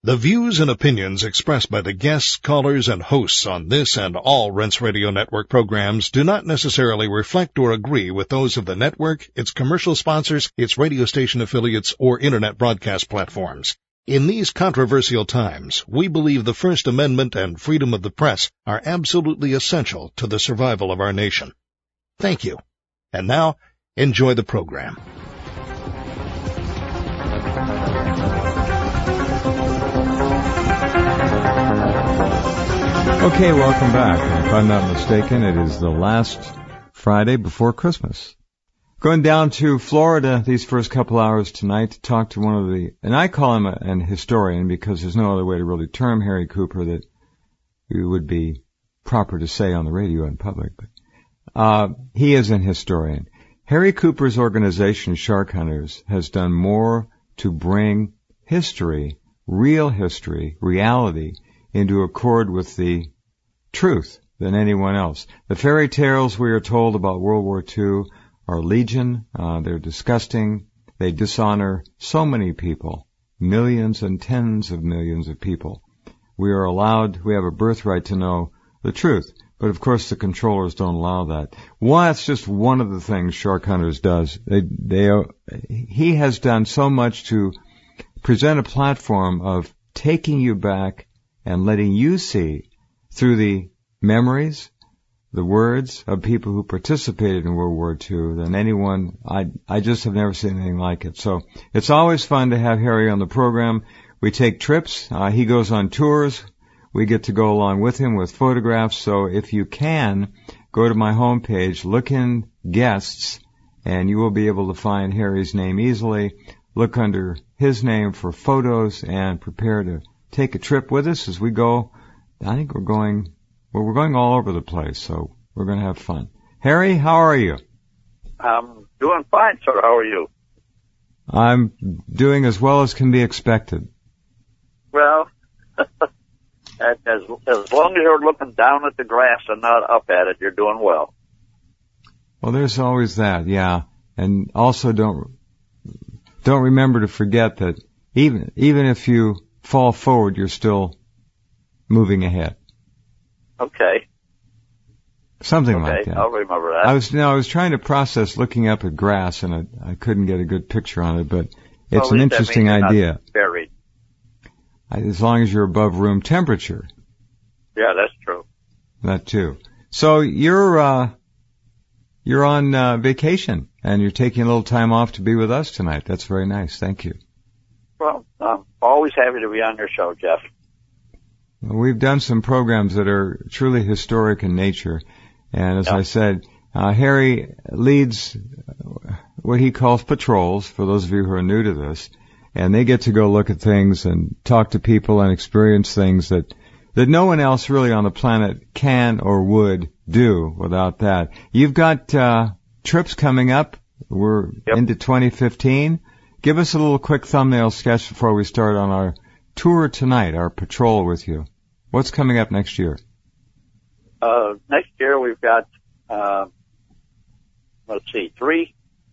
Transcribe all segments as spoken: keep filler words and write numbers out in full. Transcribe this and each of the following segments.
The views and opinions expressed by the guests, callers, and hosts on this and all Rense Radio Network programs do not necessarily reflect or agree with those of the network, its commercial sponsors, its radio station affiliates, or Internet broadcast platforms. In these controversial times, we believe the First Amendment and freedom of the press are absolutely essential to the survival of our nation. Thank you. And now, enjoy the program. Okay, welcome back. If I'm not mistaken, it is the last Friday before Christmas. Going down to Florida these first couple hours tonight to talk to one of the, and I call him a, an historian because there's no other way to really term Harry Cooper that it would be proper to say on the radio in public. But, uh, he is an historian. Harry Cooper's organization, Shark Hunters, has done more to bring history, real history, reality, into accord with the truth than anyone else. The fairy tales we are told about World War Two are legion. Uh, they're disgusting. They dishonor so many people, millions and tens of millions of people. We are allowed, we have a birthright to know the truth. But of course the controllers don't allow that. Well, that's just one of the things Shark Hunters does. They, they, uh, he has done so much to present a platform of taking you back and letting you see through the memories, the words of people who participated in World War Two than anyone. I, I just have never seen anything like it. So it's always fun to have Harry on the program. We take trips. Uh, he goes on tours. We get to go along with him with photographs. So if you can, go to my homepage, look in guests, and you will be able to find Harry's name easily. Look under his name for photos and prepare to take a trip with us as we go. I think we're going, well, we're going all over the place, so we're going to have fun. Harry, how are you? I'm doing fine, sir. How are you? I'm doing as well as can be expected. Well, as, as long as you're looking down at the grass and not up at it, you're doing well. Well, there's always that, yeah. And also don't, don't remember to forget that even, even if you fall forward, you're still moving ahead. Okay. Something okay, like that. I'll remember that. I was, no, I was trying to process looking up at grass, and I, I couldn't get a good picture on it, but it's well, an interesting that means you're idea. Not buried. As long as you're above room temperature. Yeah, that's true. That too. So you're, uh, you're on, uh, vacation, and you're taking a little time off to be with us tonight. That's very nice. Thank you. Well, I'm always happy to be on your show, Jeff. We've done some programs that are truly historic in nature. And as yep. I said, uh, Harry leads what he calls patrols, for those of you who are new to this. And they get to go look at things and talk to people and experience things that, that no one else really on the planet can or would do without that. You've got, uh, trips coming up. We're yep. into twenty fifteen. Give us a little quick thumbnail sketch before we start on our tour tonight, our patrol with you. What's coming up next year? Uh, next year we've got, uh, let's see, three,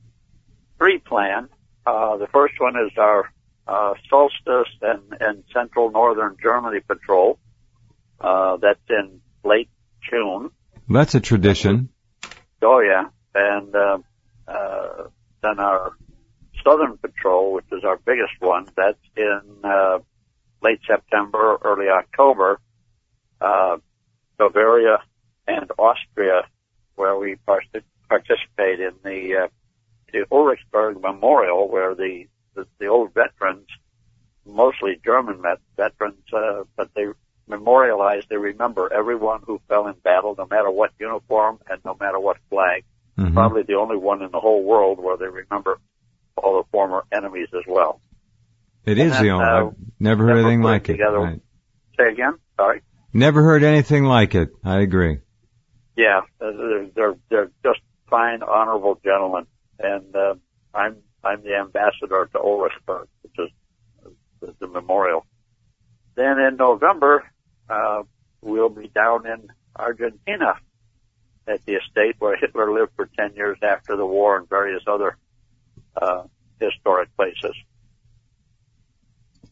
three planned. Uh, the first one is our, uh, solstice and, and central northern Germany patrol. Uh, that's in late June. That's a tradition. Oh yeah. And, uh, uh, then our Southern Patrol, which is our biggest one, that's in uh, late September, early October. Uh, Bavaria and Austria, where we part- participate in the, uh, the Ulrichsburg Memorial, where the, the, the old veterans, mostly German vet- veterans, uh, but they memorialize, they remember everyone who fell in battle, no matter what uniform and no matter what flag. Mm-hmm. Probably the only one in the whole world where they remember all the former enemies as well. It is the only. I've never heard anything like it. Right. Say again? Sorry? Never heard anything like it. I agree. Yeah, they're, they're, they're just fine, honorable gentlemen. And, uh, I'm, I'm the ambassador to Ulrichsburg, which is the, the memorial. Then in November, uh, we'll be down in Argentina at the estate where Hitler lived for ten years after the war and various other uh, historic places.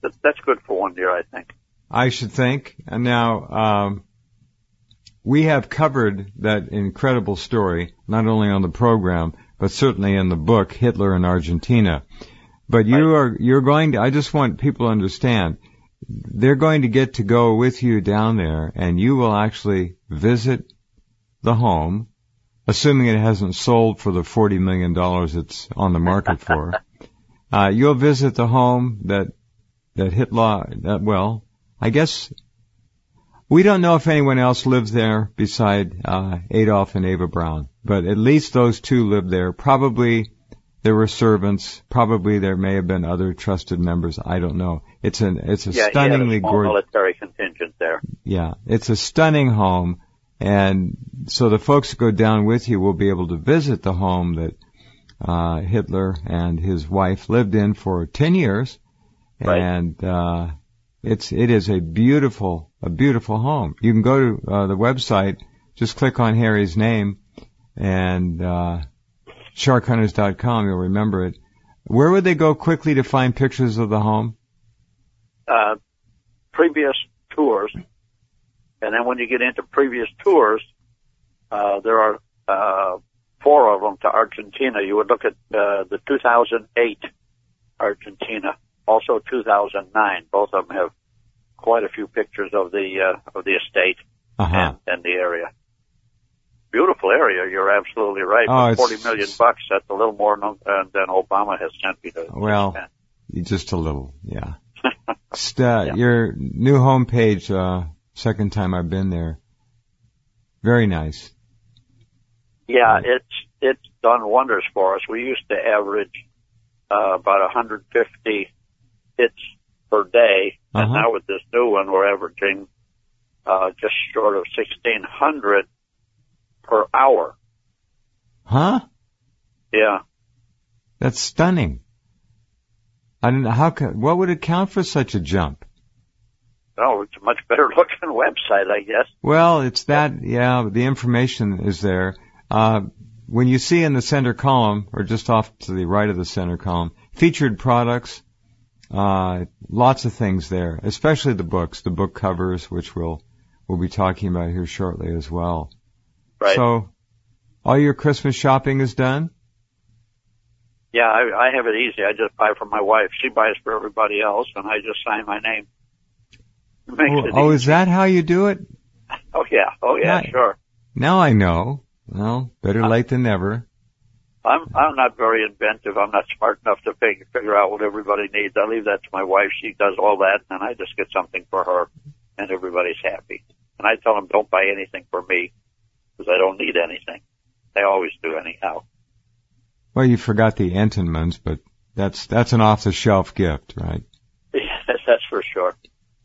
that, that's good for one year, I think. I should think. And now, um, we have covered that incredible story, not only on the program, but certainly in the book, Hitler in Argentina. But you right. are, you're going to, I just want people to understand, they're going to get to go with you down there, and you will actually visit the home, assuming it hasn't sold for the forty million dollars it's on the market for. uh, you'll visit the home that, that Hitler, that, well, I guess, we don't know if anyone else lives there beside, uh, Adolf and Eva Braun, but at least those two lived there. Probably there were servants. Probably there may have been other trusted members. I don't know. It's an, it's a yeah, stunningly gorgeous military contingent there. Yeah, it's a stunning home. And so the folks that go down with you will be able to visit the home that, uh, Hitler and his wife lived in for ten years. Right. And, uh, it's, it is a beautiful, a beautiful home. You can go to, uh, the website, just click on Harry's name and, uh, shark hunters dot com, you'll remember it. Where would they go quickly to find pictures of the home? Uh, previous tours. And then when you get into previous tours, uh, there are, uh, four of them to Argentina. You would look at, uh, the two thousand eight Argentina, also two thousand nine. Both of them have quite a few pictures of the, uh, of the estate uh-huh. and, and the area. Beautiful area. You're absolutely right. Oh, For forty million bucks, that's a little more than, uh, than Obama has sent me to. Well, to just a little, yeah. Just, uh, yeah. Your new homepage, uh, second time I've been there. Very nice. Yeah, it's, it's done wonders for us. We used to average, uh, about one hundred fifty hits per day. And uh-huh. now with this new one, we're averaging, uh, just short of sixteen hundred per hour. Huh? Yeah. That's stunning. I don't know how can, what would account for such a jump? Oh, it's a much better looking website, I guess. Well, it's that, yeah, the information is there. Uh, when you see in the center column, or just off to the right of the center column, featured products, uh, lots of things there, especially the books, the book covers, which we'll, we'll be talking about here shortly as well. Right. So, all your Christmas shopping is done? Yeah, I, I have it easy. I just buy for my wife. She buys for everybody else, and I just sign my name. It makes Oh, it oh easy. is that how you do it? Oh, yeah. Oh, yeah, Now- sure. Now I know. Well, better late than never. I'm I'm not very inventive. I'm not smart enough to figure, figure out what everybody needs. I leave that to my wife. She does all that, and I just get something for her, and everybody's happy. And I tell them, don't buy anything for me, because I don't need anything. They always do anyhow. Well, you forgot the Entenmann's, but that's that's an off-the-shelf gift, right? Yes, that's for sure.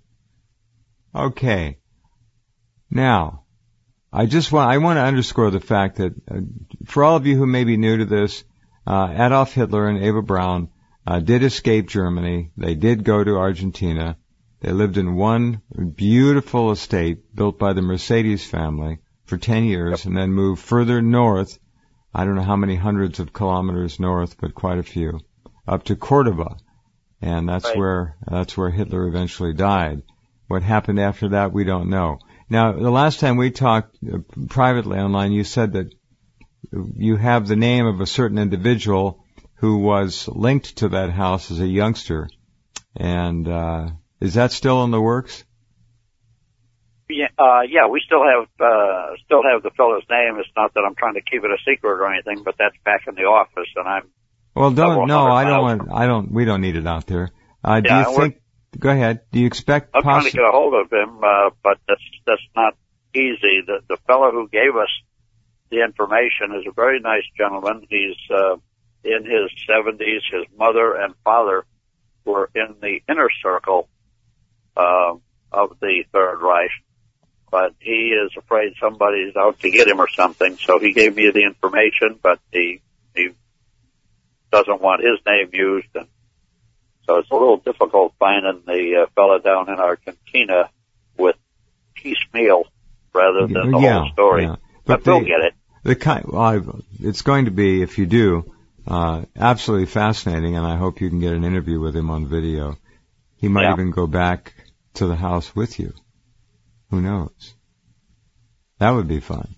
Okay. Now, I just want I want to underscore the fact that uh, for all of you who may be new to this, uh, Adolf Hitler and Eva Braun uh, did escape Germany. They did go to Argentina. They lived in one beautiful estate built by the Mercedes family for ten years, and then moved further north. I don't know how many hundreds of kilometers north, but quite a few, up to Cordoba, and that's Right. where that's where Hitler eventually died. What happened after that, we don't know. Now, the last time we talked uh, privately online, you said that you have the name of a certain individual who was linked to that house as a youngster, and uh, is that still in the works? Yeah, uh, yeah, we still have, uh, still have the fellow's name. It's not that I'm trying to keep it a secret or anything, but that's back in the office, and I'm. Well, don't, several no, hundred I don't miles want, I don't, we don't need it out there. Uh, do Yeah, you we're- think, go ahead, do you expect I'm trying to possi- get a hold of him, uh, but that's, that's not easy. The, the fellow who gave us the information is a very nice gentleman. He's, uh, in his seventies. His mother and father were in the inner circle, uh, of the Third Reich, but he is afraid somebody's out to get him or something, so he gave me the information, but he, he doesn't want his name used, and so it's a little difficult finding the uh, fella down in Argentina with piecemeal rather than the yeah, whole story. yeah. But, But we'll the- get it. The kind, well, I, it's going to be, if you do, uh, absolutely fascinating, and I hope you can get an interview with him on video. He might yeah. even go back to the house with you. Who knows? That would be fun.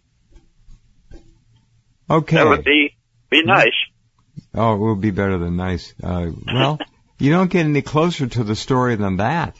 Okay. That would be, be nice. Oh, it would be better than nice. Uh, well, you don't get any closer to the story than that.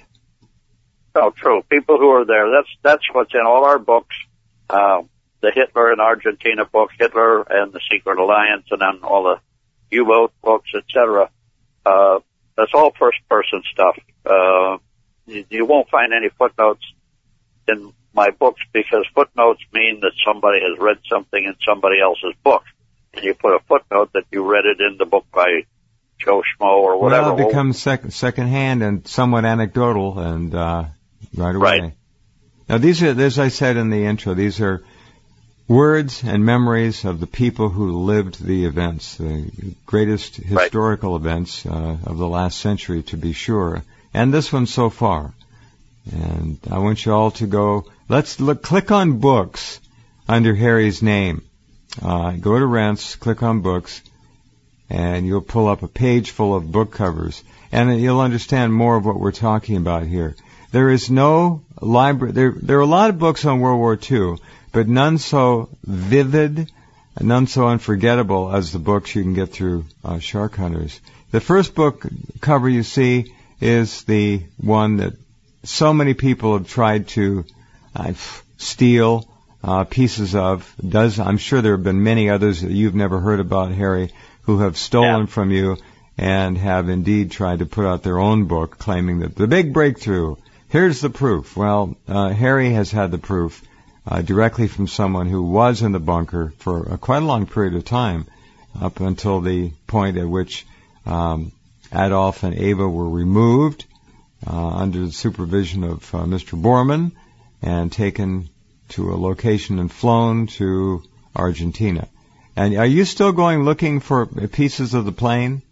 Oh, true. People who are there, that's, that's what's in all our books. Uh, the Hitler in Argentina book, Hitler and the Secret Alliance, and then all the U-boat books, et cetera. Uh, that's all first-person stuff. Uh, you, you won't find any footnotes in my books because footnotes mean that somebody has read something in somebody else's book. And you put a footnote that you read it in the book by Joe Schmo or whatever. Well, it becomes sec- second-hand and somewhat anecdotal and uh, right away. Right. Now, these are, as I said in the intro, these are words and memories of the people who lived the events, the greatest historical right. events uh, of the last century, to be sure, and this one so far. And I want you all to go, let's look, click on books under Harry's name. Uh, go to Rense, click on books, and you'll pull up a page full of book covers, and you'll understand more of what we're talking about here. There is no library, there, there are a lot of books on World War Two, but none so vivid, none so unforgettable as the books you can get through uh, Shark Hunters. The first book cover you see is the one that so many people have tried to uh, steal uh, pieces of. Does I'm sure there have been many others that you've never heard about, Harry, who have stolen yeah. from you and have indeed tried to put out their own book claiming that the big breakthrough, here's the proof. Well, uh, Harry has had the proof uh, directly from someone who was in the bunker for a quite a long period of time, up until the point at which um, Adolf and Ava were removed uh, under the supervision of uh, Mister Borman and taken to a location and flown to Argentina. And are you still going looking for pieces of the plane?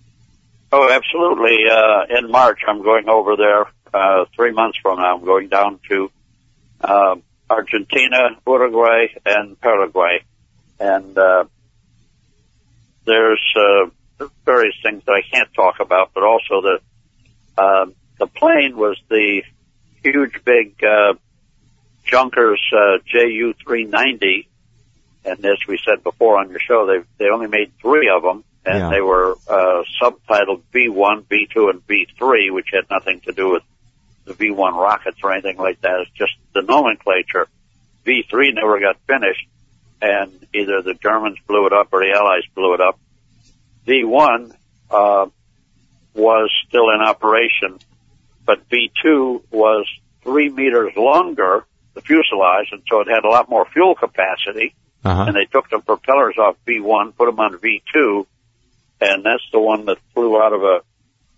Oh, absolutely. Uh, in March, I'm going over there. Uh, three months from now, I'm going down to uh, Argentina, Uruguay, and Paraguay. And uh, there's uh, various things that I can't talk about, but also the uh, the plane was the huge, big uh, Junkers uh, J U three ninety. And as we said before on your show, they they only made three of them, and yeah. they were uh, subtitled V one, V two, and V three, which had nothing to do with the V one rockets or anything like that. It's just the nomenclature. V three never got finished, and either the Germans blew it up or the Allies blew it up. V one uh, was still in operation, but V two was three meters longer, the fuselage, and so it had a lot more fuel capacity. Uh-huh. And they took the propellers off V one, put them on V two, and that's the one that flew out of a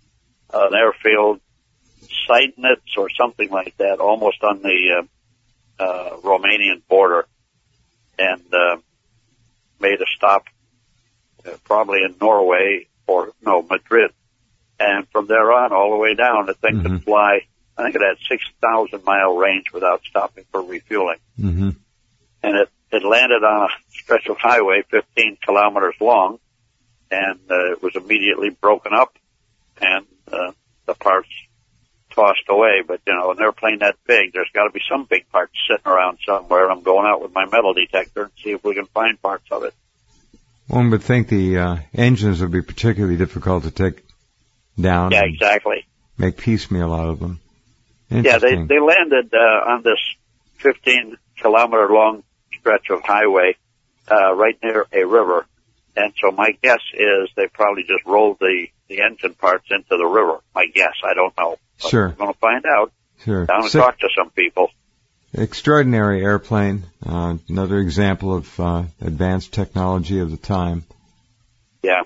an airfield, Seidnitz or something like that, almost on the uh, uh, Romanian border, and uh, made a stop uh, probably in Norway or, no, Madrid. And from there on, all the way down, the thing mm-hmm. could fly, I think it had six thousand mile range without stopping for refueling. Mm-hmm. And it It landed on a stretch of highway fifteen kilometers long, and uh, it was immediately broken up, and uh, the parts tossed away. But, you know, an airplane that big, there's got to be some big parts sitting around somewhere, and I'm going out with my metal detector and see if we can find parts of it. One would think the uh, engines would be particularly difficult to take down. Yeah, exactly. Make piecemeal out of them. Yeah, they, they landed uh, on this fifteen kilometer long stretch of highway uh, right near a river, and so my guess is they probably just rolled the the engine parts into the river. My guess, I don't know. But sure, we're going to find out. Sure, down and so, talk to some people. Extraordinary airplane. Uh, another example of uh, advanced technology of the time. Yeah.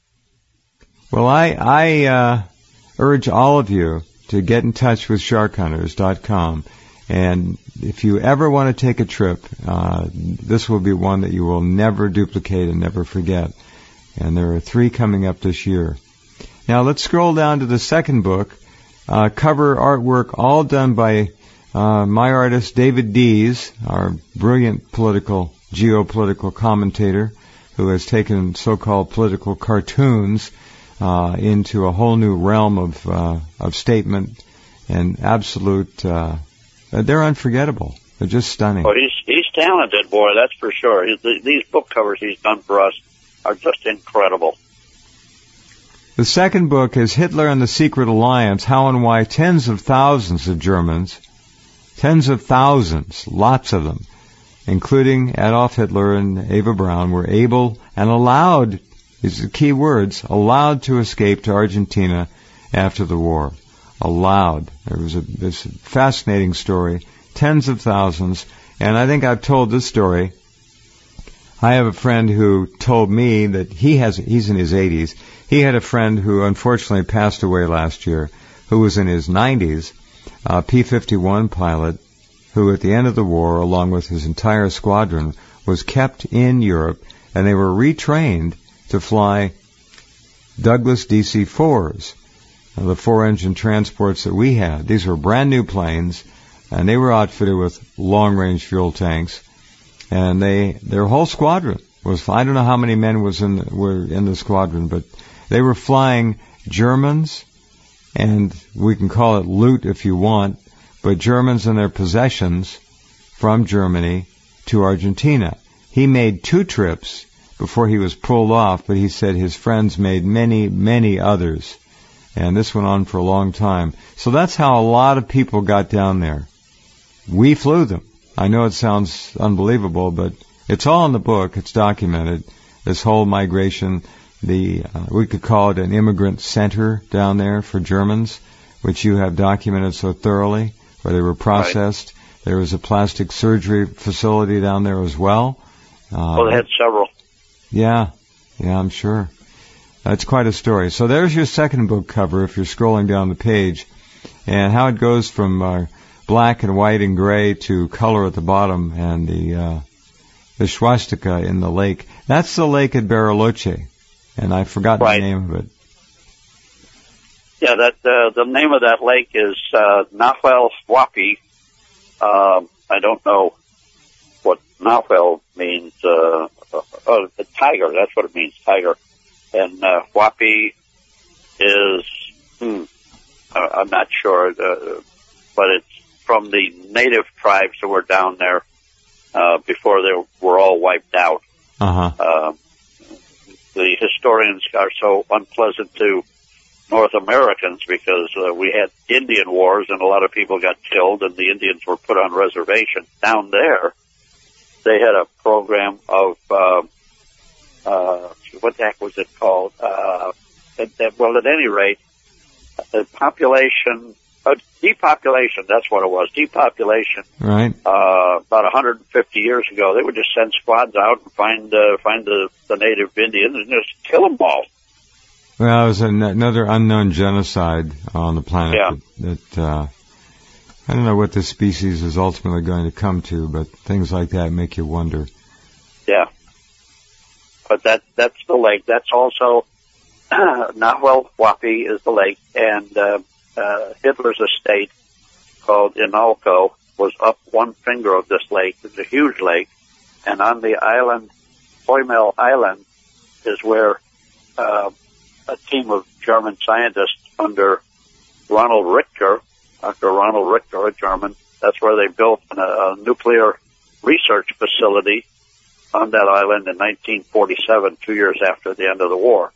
Well, I I uh, urge all of you to get in touch with shark hunters dot com. And if you ever want to take a trip, uh, this will be one that you will never duplicate and never forget. And there are three coming up this year. Now let's scroll down to the second book, uh, cover artwork all done by uh, my artist David Dees, our brilliant political, geopolitical commentator who has taken so-called political cartoons, uh, into a whole new realm of uh, of statement and absolute. Uh, they're unforgettable. They're just stunning. Well, he's he's talented, boy. That's for sure. He's, these book covers he's done for us are just incredible. The second book is Hitler and the Secret Alliance: How and Why Tens of Thousands of Germans, tens of thousands, lots of them, including Adolf Hitler and Eva Braun, were able and allowed, these are the key words, allowed to escape to Argentina after the war. Allowed. There was a, this fascinating story. Tens of thousands. And I think I've told this story. I have a friend who told me that he has, he's in his eighties. He had a friend who unfortunately passed away last year, who was in his nineties, a P fifty-one pilot, who at the end of the war, along with his entire squadron, was kept in Europe, and they were retrained to fly Douglas D C fours, the four-engine transports that we had. These were brand new planes, and they were outfitted with long-range fuel tanks. And they, their whole squadron was, I don't know how many men was in, were in the squadron, but they were flying Germans, and we can call it loot if you want, but Germans and their possessions from Germany to Argentina. He made two trips before he was pulled off, but he said his friends made many, many others. And this went on for a long time. So that's how a lot of people got down there. We flew them. I know it sounds unbelievable, but it's all in the book. It's documented. This whole migration, the uh, we could call it an immigrant center down there for Germans, which you have documented so thoroughly, where they were processed. Right. There was a plastic surgery facility down there as well. Uh, well, they had several. Yeah, yeah, I'm sure. That's quite a story. So there's your second book cover if you're scrolling down the page, and how it goes from uh, black and white and gray to color at the bottom, and the uh, the swastika in the lake. That's the lake at Bariloche, and I've forgotten right. the name of it. Yeah, that uh, the name of that lake is uh, Nahuel Huapi. Um, I don't know what Nahuel means. Uh, oh, the tiger. That's what it means, tiger. And uh, Huapi is, hmm, I'm not sure, uh, but it's from the native tribes that were down there uh, before they were all wiped out. Uh-huh. Uh, the historians are so unpleasant to North Americans because uh, we had Indian wars and a lot of people got killed and the Indians were put on reservations. Down there, they had a program of, uh, uh, what the heck was it called? Uh, at, at, well, at any rate, the population, uh, depopulation, that's what it was, depopulation. Right. Uh, about one hundred fifty years ago, they would just send squads out and find, uh, find the, the native Indians and just kill them all. Well, it was an, another unknown genocide on the planet yeah. that, that uh, I don't know what this species is ultimately going to come to, but things like that make you wonder. Yeah. But that, that's the lake. That's also, uh, Nahuel Huapi is the lake, and, uh, uh, Hitler's estate, called Inalco, was up one finger of this lake. It's a huge lake, and on the island, Hoymel Island, is where, uh, a team of German scientists under Ronald Richter, Doctor Ronald Richter, a German, that's where they built a, a nuclear research facility on that island in nineteen forty-seven, two years after the end of the war.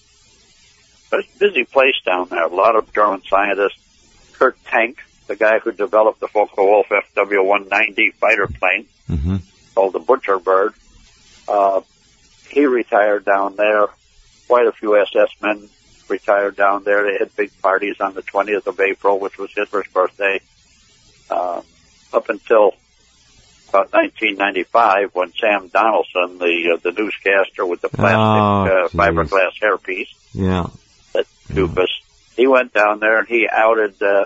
But it's a busy place down there. A lot of German scientists. Kurt Tank, the guy who developed the Focke-Wulf F W one ninety fighter plane, mm-hmm. called the Butcher Bird, uh, he retired down there. Quite a few S S men retired down there. They had big parties on the twentieth of April, which was Hitler's birthday, uh, up until about nineteen ninety-five, when Sam Donaldson, the uh, the newscaster with the plastic oh, uh, fiberglass hairpiece, yeah, that doofus, yeah. he went down there and he outed uh,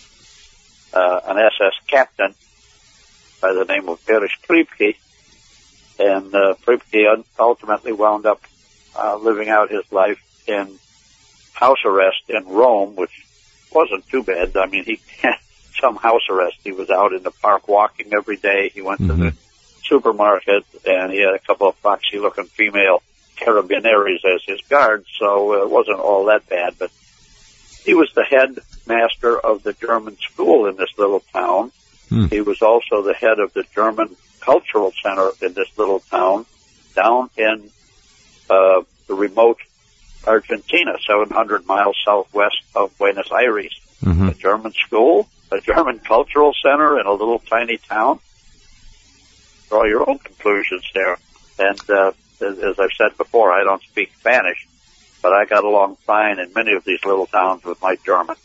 uh, an S S captain by the name of Erich Priebke, and uh, Priebke ultimately wound up Uh, living out his life in house arrest in Rome, which wasn't too bad. I mean, he had some house arrest. He was out in the park walking every day. He went mm-hmm. to the supermarket, and he had a couple of foxy-looking female Carabineros as his guards, so it wasn't all that bad. But he was the head master of the German school in this little town. Hmm. He was also the head of the German cultural center in this little town down in uh, the remote Argentina, seven hundred miles southwest of Buenos Aires. Mm-hmm. A German school, a German cultural center in a little tiny town. Draw your own conclusions there. And uh, as, as I've said before, I don't speak Spanish, but I got along fine in many of these little towns with my German.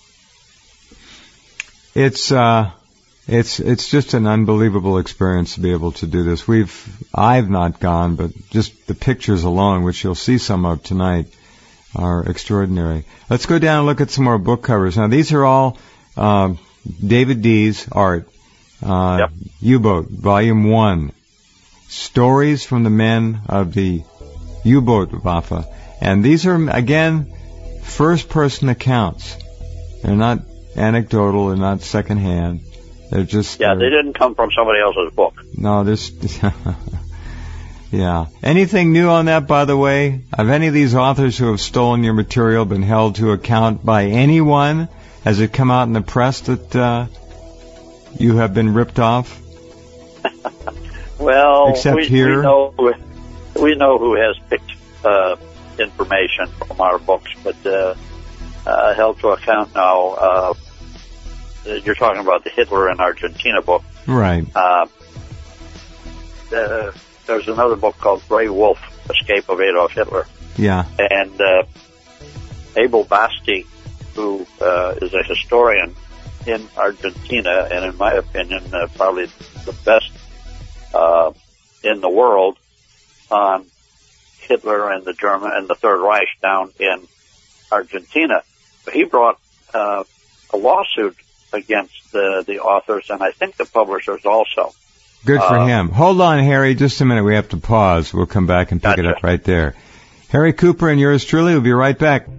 It's uh, it's it's just an unbelievable experience to be able to do this. We've I've not gone, but just the pictures alone, which you'll see some of tonight, are extraordinary. Let's go down and look at some more book covers. Now, these are all uh, David Dees' art. Uh, yep. U-Boat, Volume one. Stories from the Men of the U-Boat Waffe. And these are, again, first-person accounts. They're not anecdotal, they're not secondhand. They're just... Yeah, they didn't come from somebody else's book. No, there's... Yeah. Anything new on that, by the way? Have any of these authors who have stolen your material been held to account by anyone? Has it come out in the press that uh, you have been ripped off? Well, Except we, here? we know we know who has picked uh, information from our books, but uh, uh, held to account now. Uh, you're talking about the Hitler in Argentina book, right? Uh, uh, there's another book called Grey Wolf: Escape of Adolf Hitler. Yeah, and uh, Abel Basti, who uh, is a historian in Argentina, and in my opinion, uh, probably the best uh, in the world on Hitler and the German and the Third Reich down in Argentina. But he brought uh, a lawsuit against the, the authors, and I think the publishers also. Good for uh, him. Hold on, Harry, just a minute. We have to pause. We'll come back and pick gotcha. it up right there. Harry Cooper and yours truly will be right back.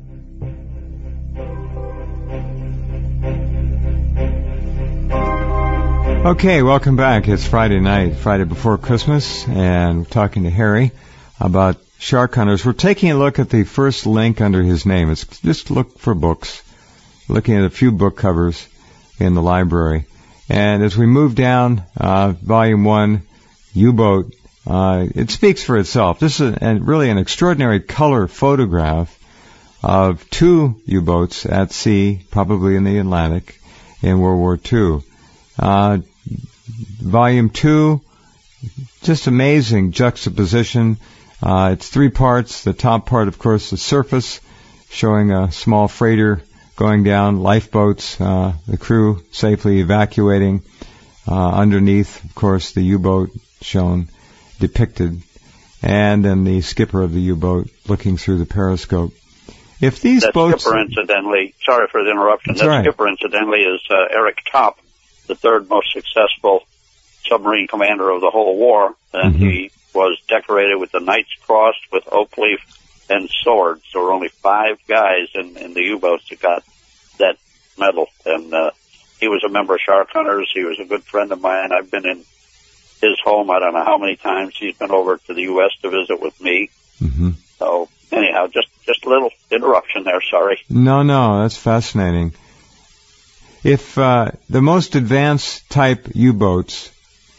Okay, welcome back. It's Friday night, Friday before Christmas, and we're talking to Harry about Shark Hunters. We're taking a look at the first link under his name. It's just look for books, looking at a few book covers in the library. And as we move down, uh, Volume one, U-Boat, uh, it speaks for itself. This is a, a, really an extraordinary color photograph of two U-boats at sea, probably in the Atlantic, in World War Two. Uh, volume two, just amazing juxtaposition. Uh, it's three parts. The top part, of course, the surface, showing a small freighter going down, lifeboats, uh, the crew safely evacuating. Uh, underneath, of course, the U-boat shown, depicted, and then the skipper of the U-boat looking through the periscope. If these that boats... skipper, incidentally, sorry for the interruption, That's that right. skipper, incidentally, is uh, Eric Topp, the third most successful submarine commander of the whole war, and mm-hmm. he was decorated with the Knight's Cross with oak leaf and swords. There were only five guys in, in the U-boats that got that medal, and uh, he was a member of Shark Hunters. He was a good friend of mine. I've been in his home I don't know how many times. He's been over to the U S to visit with me. Mm-hmm. So anyhow, just, just a little interruption there, sorry. No, no, that's fascinating. If uh, the most advanced type U-boats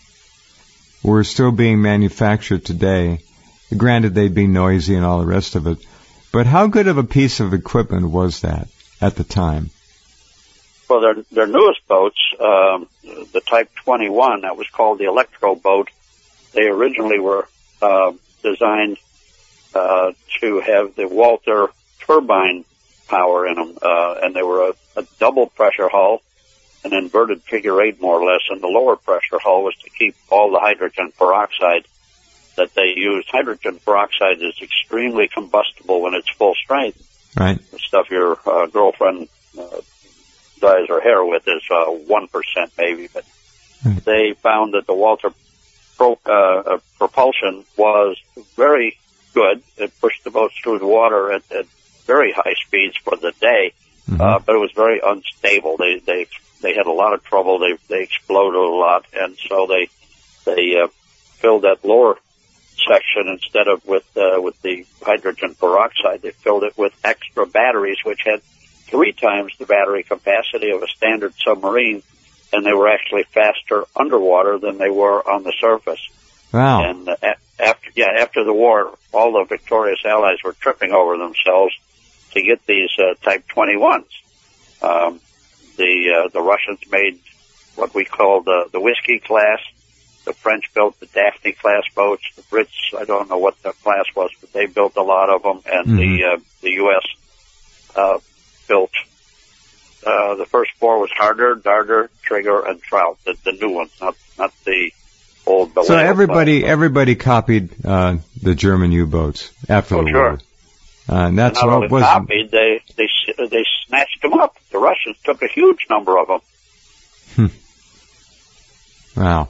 were still being manufactured today, granted they'd be noisy and all the rest of it, but how good of a piece of equipment was that at the time? Well, their, their newest boats, um, the Type twenty-one, that was called the Electro boat, they originally were uh, designed uh, to have the Walter turbine power in them, uh, and they were a, a double pressure hull, an inverted figure eight more or less, and the lower pressure hull was to keep all the hydrogen peroxide that they used. Hydrogen peroxide is extremely combustible when it's full strength. Right. The stuff your uh, girlfriend uh, dyes her hair with is uh, one percent maybe, but right. They found that the Walter pro, uh, uh, propulsion was very good. It pushed the boats through the water at, at very high speeds for the day, mm-hmm. uh, but it was very unstable. They they they had a lot of trouble. They they exploded a lot, and so they they uh, filled that lower section, instead of with uh, with the hydrogen peroxide, they filled it with extra batteries, which had three times the battery capacity of a standard submarine, and they were actually faster underwater than they were on the surface. Wow. And uh, after yeah, after the war, all the victorious Allies were tripping over themselves to get these uh, Type twenty-ones. Um, the uh, the Russians made what we call the, the Whiskey class. The French built the Daphne class boats. The Brits, I don't know what the class was, but they built a lot of them. And mm-hmm. the uh, the U S uh, built uh, the first four was Harder, Darter, Trigger, and Trout. The, the new ones, not not the old. So everybody class. everybody copied uh, the German U-boats after oh, the sure. war. Uh, and that's not what only was copied, they they they snatched them up. The Russians took a huge number of them. Hmm. Wow.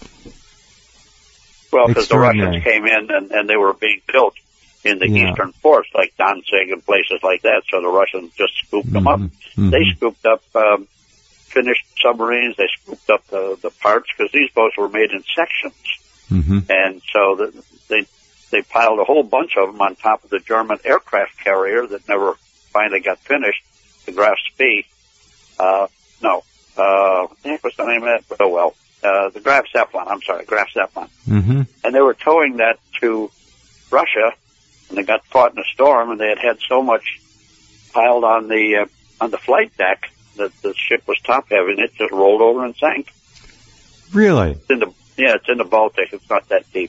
Well, because the Russians came in and, and they were being built in the yeah. eastern ports, like Danzig and places like that. So the Russians just scooped them mm-hmm. up. Mm-hmm. They scooped up um, finished submarines. They scooped up the, the parts because these boats were made in sections, mm-hmm. and so the, they they piled a whole bunch of them on top of the German aircraft carrier that never finally got finished, the Graf Spee. Uh, no, uh, what the heck was the name of that? Oh well. Uh, the Graf Zeppelin, I'm sorry, Graf Zeppelin. Mm-hmm. And they were towing that to Russia, and they got caught in a storm, and they had had so much piled on the uh, on the flight deck that the ship was top heavy, and it just rolled over and sank. Really? It's in the, yeah, it's in the Baltic. It's not that deep.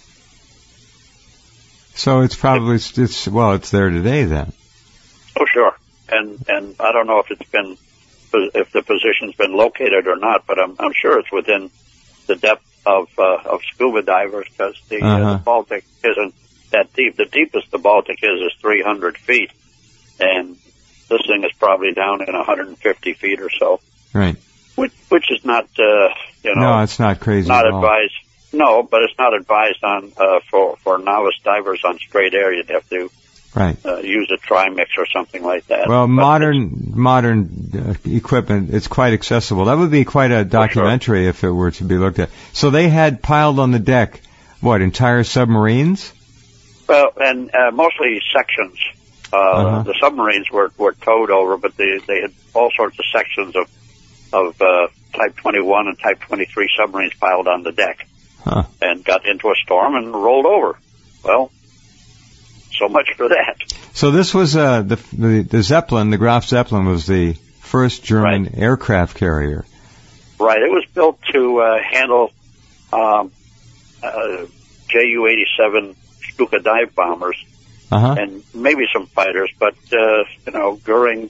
So it's probably it, it's well, it's there today then. Oh sure, and and I don't know if it's been. if the position's been located or not, but I'm, I'm sure it's within the depth of uh, of scuba divers because the, uh-huh. uh, the Baltic isn't that deep. The deepest the Baltic is is three hundred feet, and this thing is probably down in one hundred fifty feet or so. Right. Which, which is not, uh, you know... No, it's not crazy Not at all. advised. No, but it's not advised on uh, for, for novice divers on straight air. You'd have to... Right. Uh, use a trimix or something like that. Well, but modern modern uh, equipment, it's quite accessible. That would be quite a documentary sure. if it were to be looked at. So they had piled on the deck, what, entire submarines? Well, and uh, mostly sections. Uh, uh-huh. The submarines were, were towed over, but they, they had all sorts of sections of, of uh, Type twenty-one and Type twenty-three submarines piled on the deck huh. and got into a storm and rolled over. Well... So much for that. So this was uh, the, the the Zeppelin, the Graf Zeppelin, was the first German right. aircraft carrier. Right. It was built to uh, handle um, uh, J U eighty-seven Stuka dive bombers uh-huh. and maybe some fighters, but uh, you know, Goering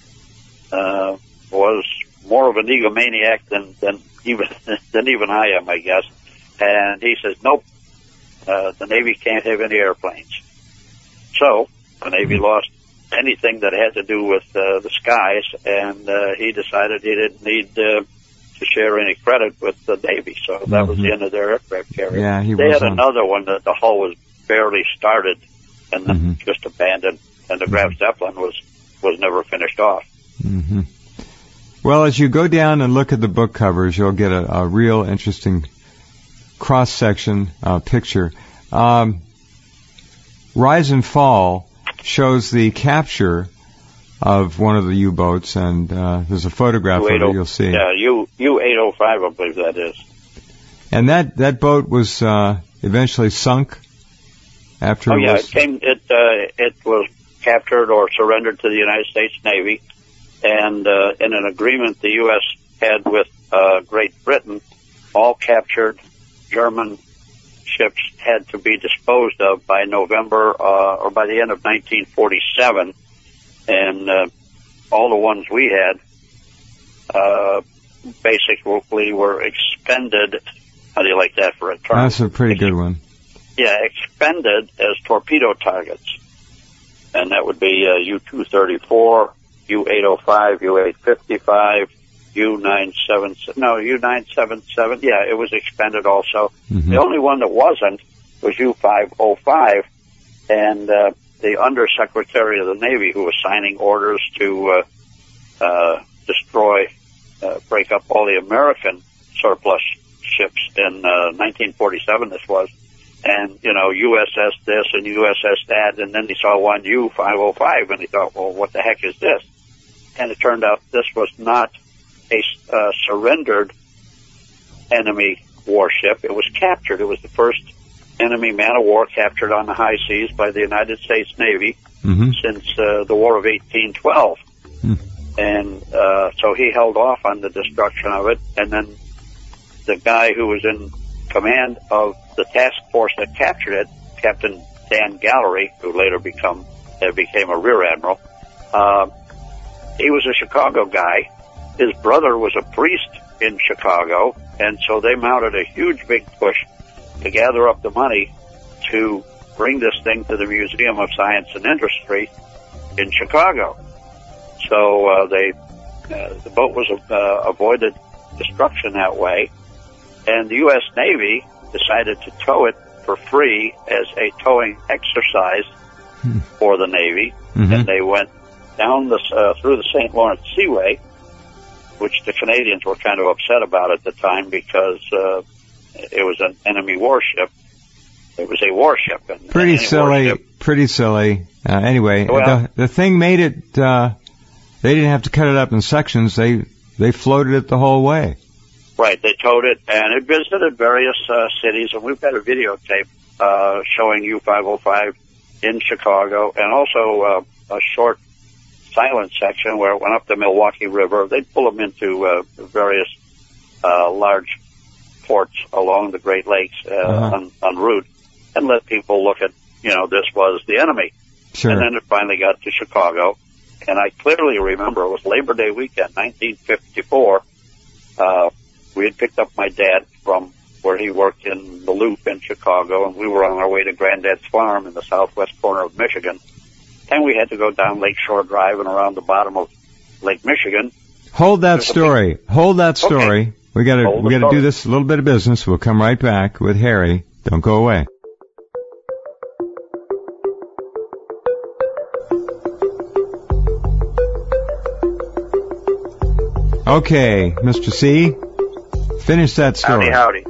uh, was more of an egomaniac than than even than even I am, I guess. And he says, nope, uh, the Navy can't have any airplanes. So the Navy mm-hmm. lost anything that had to do with uh, the skies, and uh, he decided he didn't need uh, to share any credit with the Navy. So that mm-hmm. was the end of their aircraft carrier. Yeah, he they was had on. another one that the hull was barely started and then mm-hmm. just abandoned, and the Graf Zeppelin was, was never finished off. Mm-hmm. Well, as you go down and look at the book covers, you'll get a, a real interesting cross-section uh, picture. Um, Rise and Fall shows the capture of one of the U-boats, and uh, there's a photograph of it you'll see. Yeah, U U eight oh five, I believe that is. And that, that boat was uh, eventually sunk after oh, it yeah, was... it came. It uh, it was captured or surrendered to the United States Navy, and uh, in an agreement the U S had with uh, Great Britain, all captured German ships had to be disposed of by November uh, or by the end of nineteen forty-seven, and uh, all the ones we had uh, basically were expended. How do you like that for a term? That's a pretty good one. Yeah, expended as torpedo targets, and that would be uh, U two thirty-four, U eight oh five, U eight fifty-five, U nine seventy-seven, no, U nine seventy-seven, yeah, it was expended also. Mm-hmm. The only one that wasn't was U five oh five, and uh, the Undersecretary of the Navy, who was signing orders to uh, uh, destroy, uh, break up all the American surplus ships in uh, nineteen forty-seven, this was, and, you know, U S S this and U S S that, and then he saw one U five oh five, and he thought, well, what the heck is this? And it turned out this was not a uh, surrendered enemy warship. It was captured. It was the first enemy man-of-war captured on the high seas by the United States Navy mm-hmm. since uh, the War of eighteen twelve. Mm. And uh, so he held off on the destruction of it, and then the guy who was in command of the task force that captured it, Captain Dan Gallery, who later become uh, became a rear admiral, uh, he was a Chicago guy. His brother was a priest in Chicago, and so they mounted a huge big push to gather up the money to bring this thing to the Museum of Science and Industry in Chicago. So uh, they, uh, the boat was uh, avoided destruction that way, and the U S Navy decided to tow it for free as a towing exercise hmm. for the Navy, mm-hmm. and they went down the, uh, through the Saint Lawrence Seaway, which the Canadians were kind of upset about at the time because uh, it was an enemy warship. It was a warship. And pretty silly, warship. pretty silly. Uh, anyway, well, the, the thing made it, uh, they didn't have to cut it up in sections. They they floated it the whole way. Right, they towed it, and it visited various uh, cities, and we've got a videotape uh, showing U five oh five in Chicago, and also uh, a short silent section where it went up the Milwaukee River. They'd pull them into uh, various uh, large ports along the Great Lakes uh, uh-huh. on, en route, and let people look at, you know, this was the enemy. Sure. And then it finally got to Chicago, and I clearly remember it was Labor Day weekend, nineteen fifty-four. Uh, we had picked up my dad from where he worked in the Loop in Chicago, and we were on our way to Granddad's farm in the southwest corner of Michigan. And we had to go down Lakeshore Drive and around the bottom of Lake Michigan. Hold that story. Big... Hold that story. Okay. We got to we got to do this a little bit of business. We'll come right back with Harry. Don't go away. Okay, Mister C, finish that story. Howdy, howdy.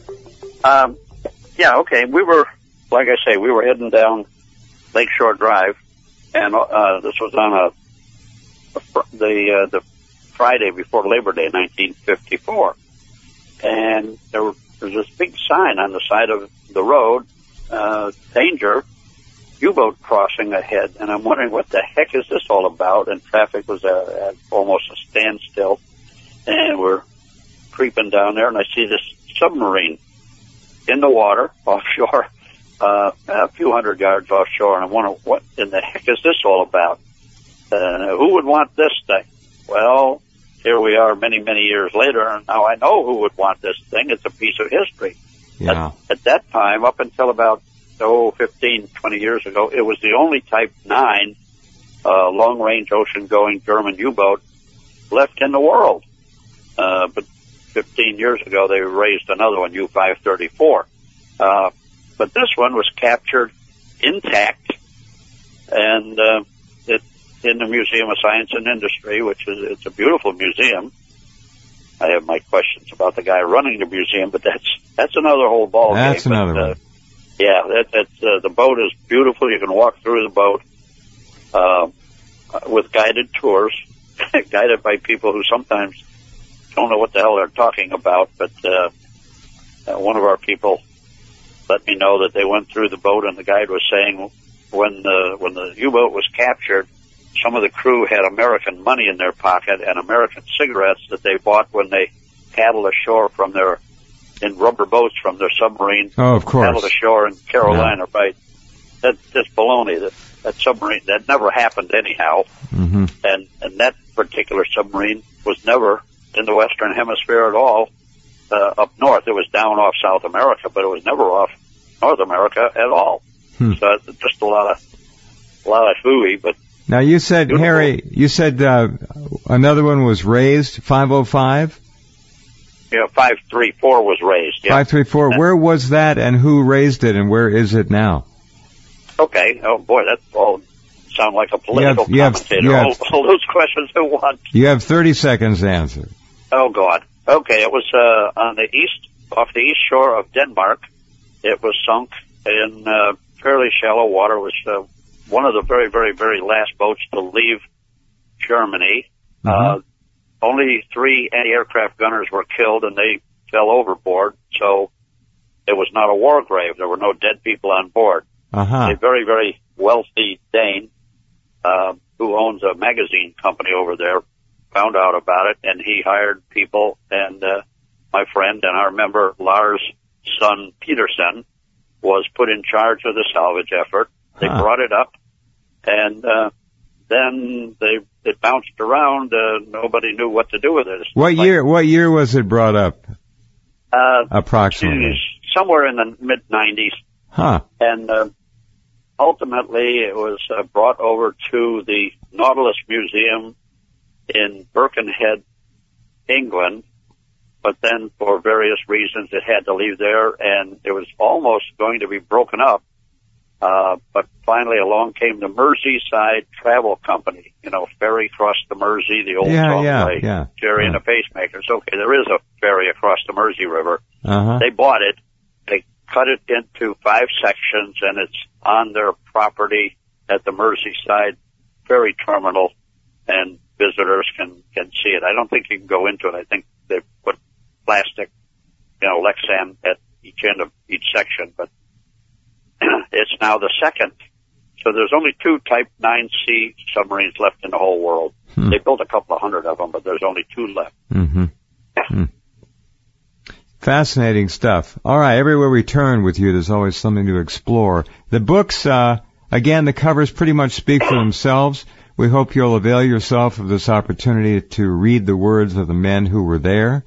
Um, yeah, okay. We were, like I say, we were heading down Lakeshore Drive, and uh, this was on a, a the uh, the Friday before Labor Day, nineteen fifty-four, and there, were, there was this big sign on the side of the road, uh, danger, U-boat crossing ahead, and I'm wondering what the heck is this all about? And traffic was uh, at almost a standstill, and we're creeping down there, and I see this submarine in the water offshore. Uh, a few hundred yards offshore, and I wonder, what in the heck is this all about? Uh, who would want this thing? Well, here we are many, many years later, and now I know who would want this thing. It's a piece of history. Yeah. At, at that time, up until about, oh, fifteen, twenty years ago, it was the only Type nine uh, long-range ocean-going German U-boat left in the world. Uh, but fifteen years ago, they raised another one, U five thirty-four. Uh, But this one was captured intact, and uh, it's in the Museum of Science and Industry, which is it's a beautiful museum. I have my questions about the guy running the museum, but that's that's another whole ball game. That's another but, uh, one. Yeah, that, that's uh, the boat is beautiful. You can walk through the boat uh, with guided tours, guided by people who sometimes don't know what the hell they're talking about. But uh, uh, one of our people let me know that they went through the boat, and the guide was saying when the when the U-boat was captured, some of the crew had American money in their pocket and American cigarettes that they bought when they paddled ashore from their in rubber boats from their submarine. Oh, of course. Paddled ashore in Carolina, yeah. Right? That's just baloney. That that submarine that never happened anyhow. Mm-hmm. And and that particular submarine was never in the Western Hemisphere at all. Uh, up north, it was down off South America, but it was never off North America at all. Hmm. So it's just a lot of, a lot of hooey, but. Now you said, beautiful. Harry, you said, uh, another one was raised, five oh five? Yeah, five three four was raised, yeah. five three four, where was that and who raised it and where is it now? Okay, oh boy, that all sound like a political you have, commentator. You have, all, all those questions at once. You have thirty seconds to answer. Oh God. Okay, it was, uh, on the east, off the east shore of Denmark, It was sunk in uh, fairly shallow water. It was uh, one of the very, very, very last boats to leave Germany. Mm-hmm. Uh, only three anti-aircraft gunners were killed, and they fell overboard. So it was not a war grave. There were no dead people on board. Uh-huh. A very, very wealthy Dane uh, who owns a magazine company over there found out about it, and he hired people, and uh, my friend and our member Lars' son Peterson was put in charge of the salvage effort. They huh. brought it up, and uh, then they it bounced around. Uh, nobody knew what to do with it. It's what like, year? What year was it brought up? Uh, Approximately somewhere in the mid nineties. Huh. And uh, ultimately, it was uh, brought over to the Nautilus Museum in Birkenhead, England. But then, for various reasons, it had to leave there, and it was almost going to be broken up. Uh, but finally, along came the Merseyside Travel Company. You know, ferry across the Mersey, the old yeah, song yeah, play, yeah, Jerry yeah. and the Pacemakers. Okay, there is a ferry across the Mersey River. Uh-huh. They bought it. They cut it into five sections, and it's on their property at the Merseyside Ferry Terminal, and visitors can, can see it. I don't think you can go into it. I think they put plastic, you know, Lexan at each end of each section, but it's now the second. So there's only two Type nine C submarines left in the whole world. Hmm. They built a couple of hundred of them, but there's only two left. Mm-hmm. Hmm. Fascinating stuff. All right, everywhere we turn with you, there's always something to explore. The books, uh, again, the covers pretty much speak for themselves. We hope you'll avail yourself of this opportunity to read the words of the men who were there.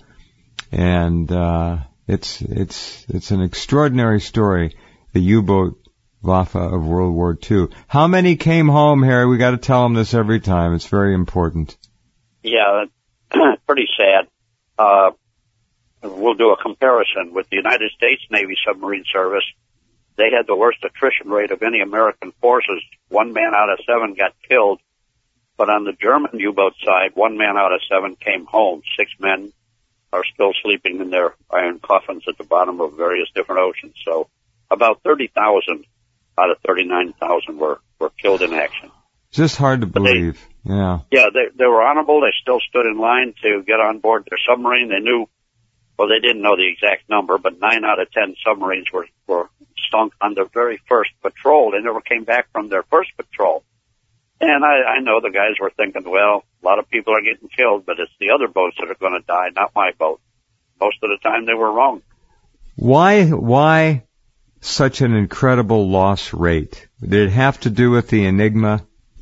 And uh it's it's it's an extraordinary story, the U-boat Waffe of World War Two. How many came home, Harry? We got to tell them this every time. It's very important. Yeah, pretty sad. Uh we'll do a comparison with the United States Navy Submarine Service. They had the worst attrition rate of any American forces. One man out of seven got killed. But on the German U-boat side, one man out of seven came home. Six men are still sleeping in their iron coffins at the bottom of various different oceans. So about thirty thousand out of thirty-nine thousand were, were killed in action. It's just hard to believe. They, yeah. Yeah, they, they were honorable. They still stood in line to get on board their submarine. They knew, well, they didn't know the exact number, but nine out of ten submarines were, were sunk on their very first patrol. They never came back from their first patrol. And I, I know the guys were thinking, well, a lot of people are getting killed, but it's the other boats that are going to die, not my boat. Most of the time they were wrong. Why, why such an incredible loss rate? Did it have to do with the Enigma?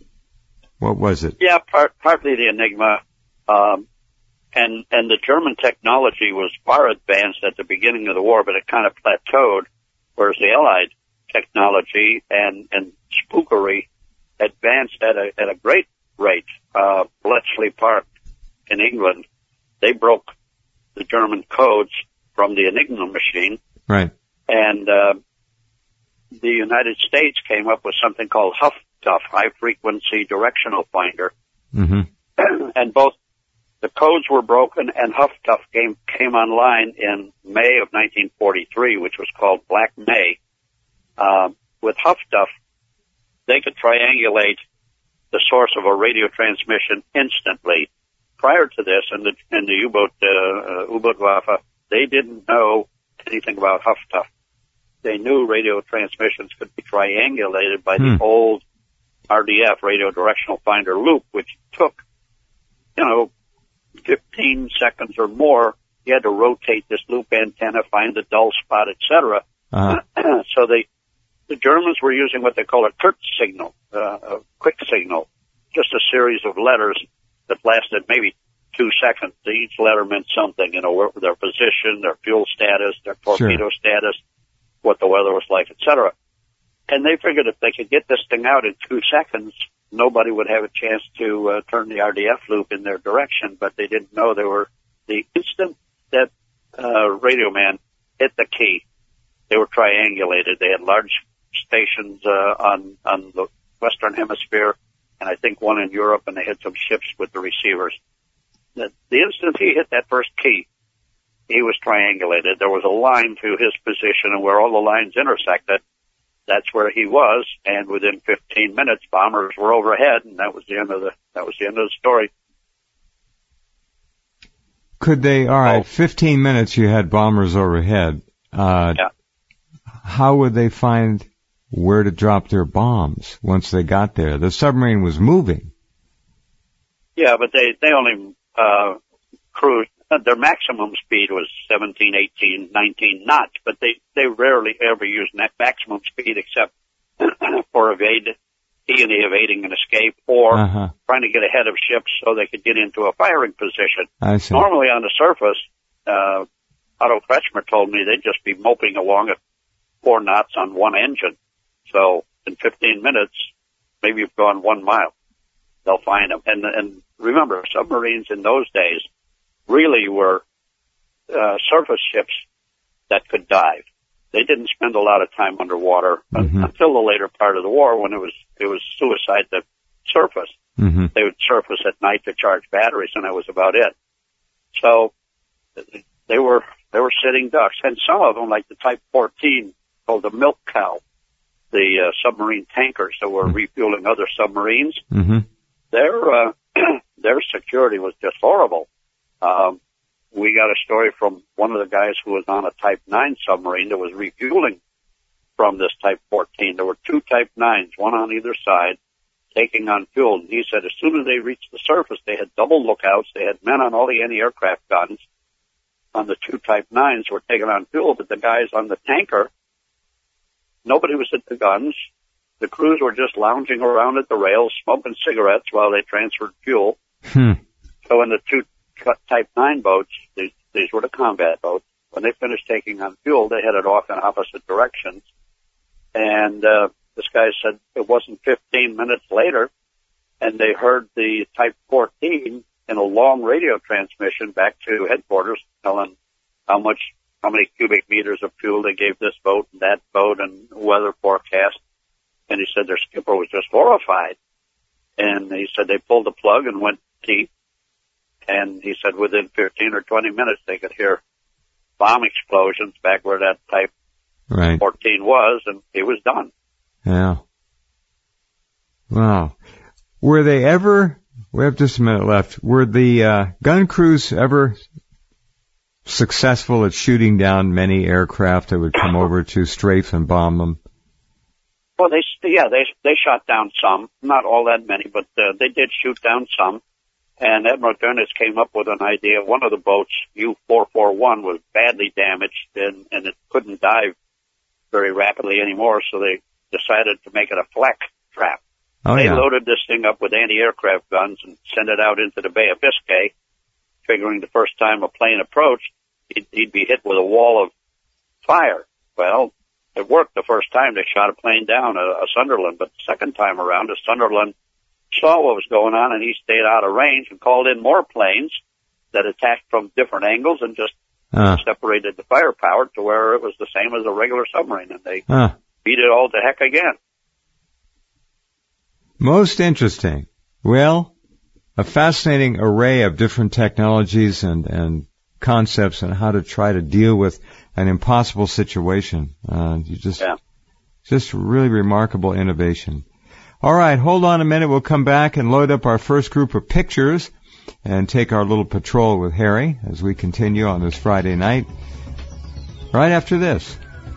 What was it? Yeah, part, partly the Enigma. Um, and, and the German technology was far advanced at the beginning of the war, but it kind of plateaued, whereas the Allied technology and, and spookery advanced at a, at a great rate. Uh, Bletchley Park in England, they broke the German codes from the Enigma machine. Right. And, uh, the United States came up with something called HuffDuff, High Frequency Directional Finder. Mm-hmm. And both the codes were broken and HuffDuff came, came online in May of nineteen forty-three, which was called Black May. Uh, with HuffDuff, they could triangulate the source of a radio transmission instantly. Prior to this, in the, in the U-boat, uh, uh, U-boat Waffe, they didn't know anything about HuffDuff. They knew radio transmissions could be triangulated by hmm. the old R D F, Radio Directional Finder loop, which took, you know, fifteen seconds or more. You had to rotate this loop antenna, find the dull spot, et cetera. Uh-huh. So they, the Germans were using what they call a Kurz signal, uh, a quick signal, just a series of letters that lasted maybe two seconds. Each letter meant something, you know, their position, their fuel status, their torpedo sure. status, what the weather was like, et cetera. And they figured if they could get this thing out in two seconds, nobody would have a chance to uh, turn the R D F loop in their direction, but they didn't know they were, the instant that uh, radio man hit the key, they were triangulated. They had large stations uh, on, on the Western Hemisphere, and I think one in Europe, and they had some ships with the receivers. The, the instant he hit that first key, he was triangulated. There was a line to his position, and where all the lines intersected, that's where he was. And within fifteen minutes, bombers were overhead, and that was the end of the that was the end of the story. Could they? All right, oh. fifteen minutes. You had bombers overhead. Uh, yeah. How would they find where to drop their bombs once they got there? The submarine was moving. Yeah, but they they only uh, cruised. Their maximum speed was seventeen, eighteen, nineteen knots, but they, they rarely ever used that maximum speed except for evade, E and E evading an escape or uh-huh. trying to get ahead of ships so they could get into a firing position. I see. Normally on the surface, uh, Otto Kretschmer told me they'd just be moping along at four knots on one engine. So in fifteen minutes, maybe you've gone one mile. They'll find them. And, and remember, submarines in those days really were uh, surface ships that could dive. They didn't spend a lot of time underwater mm-hmm. until the later part of the war when it was it was suicide to surface. Mm-hmm. They would surface at night to charge batteries, and that was about it. So they were they were sitting ducks, and some of them, like the Type fourteen, called the milk cow, the uh, submarine tankers that were mm-hmm. refueling other submarines. Mm-hmm. Their uh, their security was just horrible. Um, we got a story from one of the guys who was on a Type nine submarine that was refueling from this Type fourteen. There were two Type nines, one on either side, taking on fuel. And he said as soon as they reached the surface, they had double lookouts. They had men on all the anti-aircraft guns. On the two Type nines were taking on fuel, but the guys on the tanker, nobody was at the guns. The crews were just lounging around at the rails, smoking cigarettes while they transferred fuel. Hmm. So in the two Type nine boats, these, these were the combat boats, when they finished taking on fuel, they headed off in opposite directions. And uh, this guy said it wasn't fifteen minutes later, and they heard the Type fourteen in a long radio transmission back to headquarters telling how much, how many cubic meters of fuel they gave this boat and that boat and weather forecast. And he said their skipper was just horrified. And he said they pulled the plug and went deep. And he said within fifteen or twenty minutes they could hear bomb explosions back where that Type right. fourteen was, and he was done. Yeah. Wow. Were they ever, we have just a minute left, were the uh, gun crews ever successful at shooting down many aircraft that would come over to strafe and bomb them? Well, they, yeah, they, they shot down some, not all that many, but uh, they did shoot down some. And Admiral Dönitz came up with an idea. One of the boats, U four forty-one, was badly damaged, and, and it couldn't dive very rapidly anymore, so they decided to make it a flak trap. Oh, they yeah. loaded this thing up with anti-aircraft guns and sent it out into the Bay of Biscay, figuring the first time a plane approached, he'd, he'd be hit with a wall of fire. Well, it worked the first time. They shot a plane down, a, a Sunderland, but the second time around, a Sunderland saw what was going on, and he stayed out of range and called in more planes that attacked from different angles and just uh. separated the firepower to where it was the same as a regular submarine, and they uh. beat it all to heck again. Most interesting. Well, a fascinating array of different technologies and, and concepts on how to try to deal with an impossible situation. Uh, you just, yeah. just really remarkable innovation. All right, hold on a minute. We'll come back and load up our first group of pictures and take our little patrol with Harry as we continue on this Friday night. Right after this.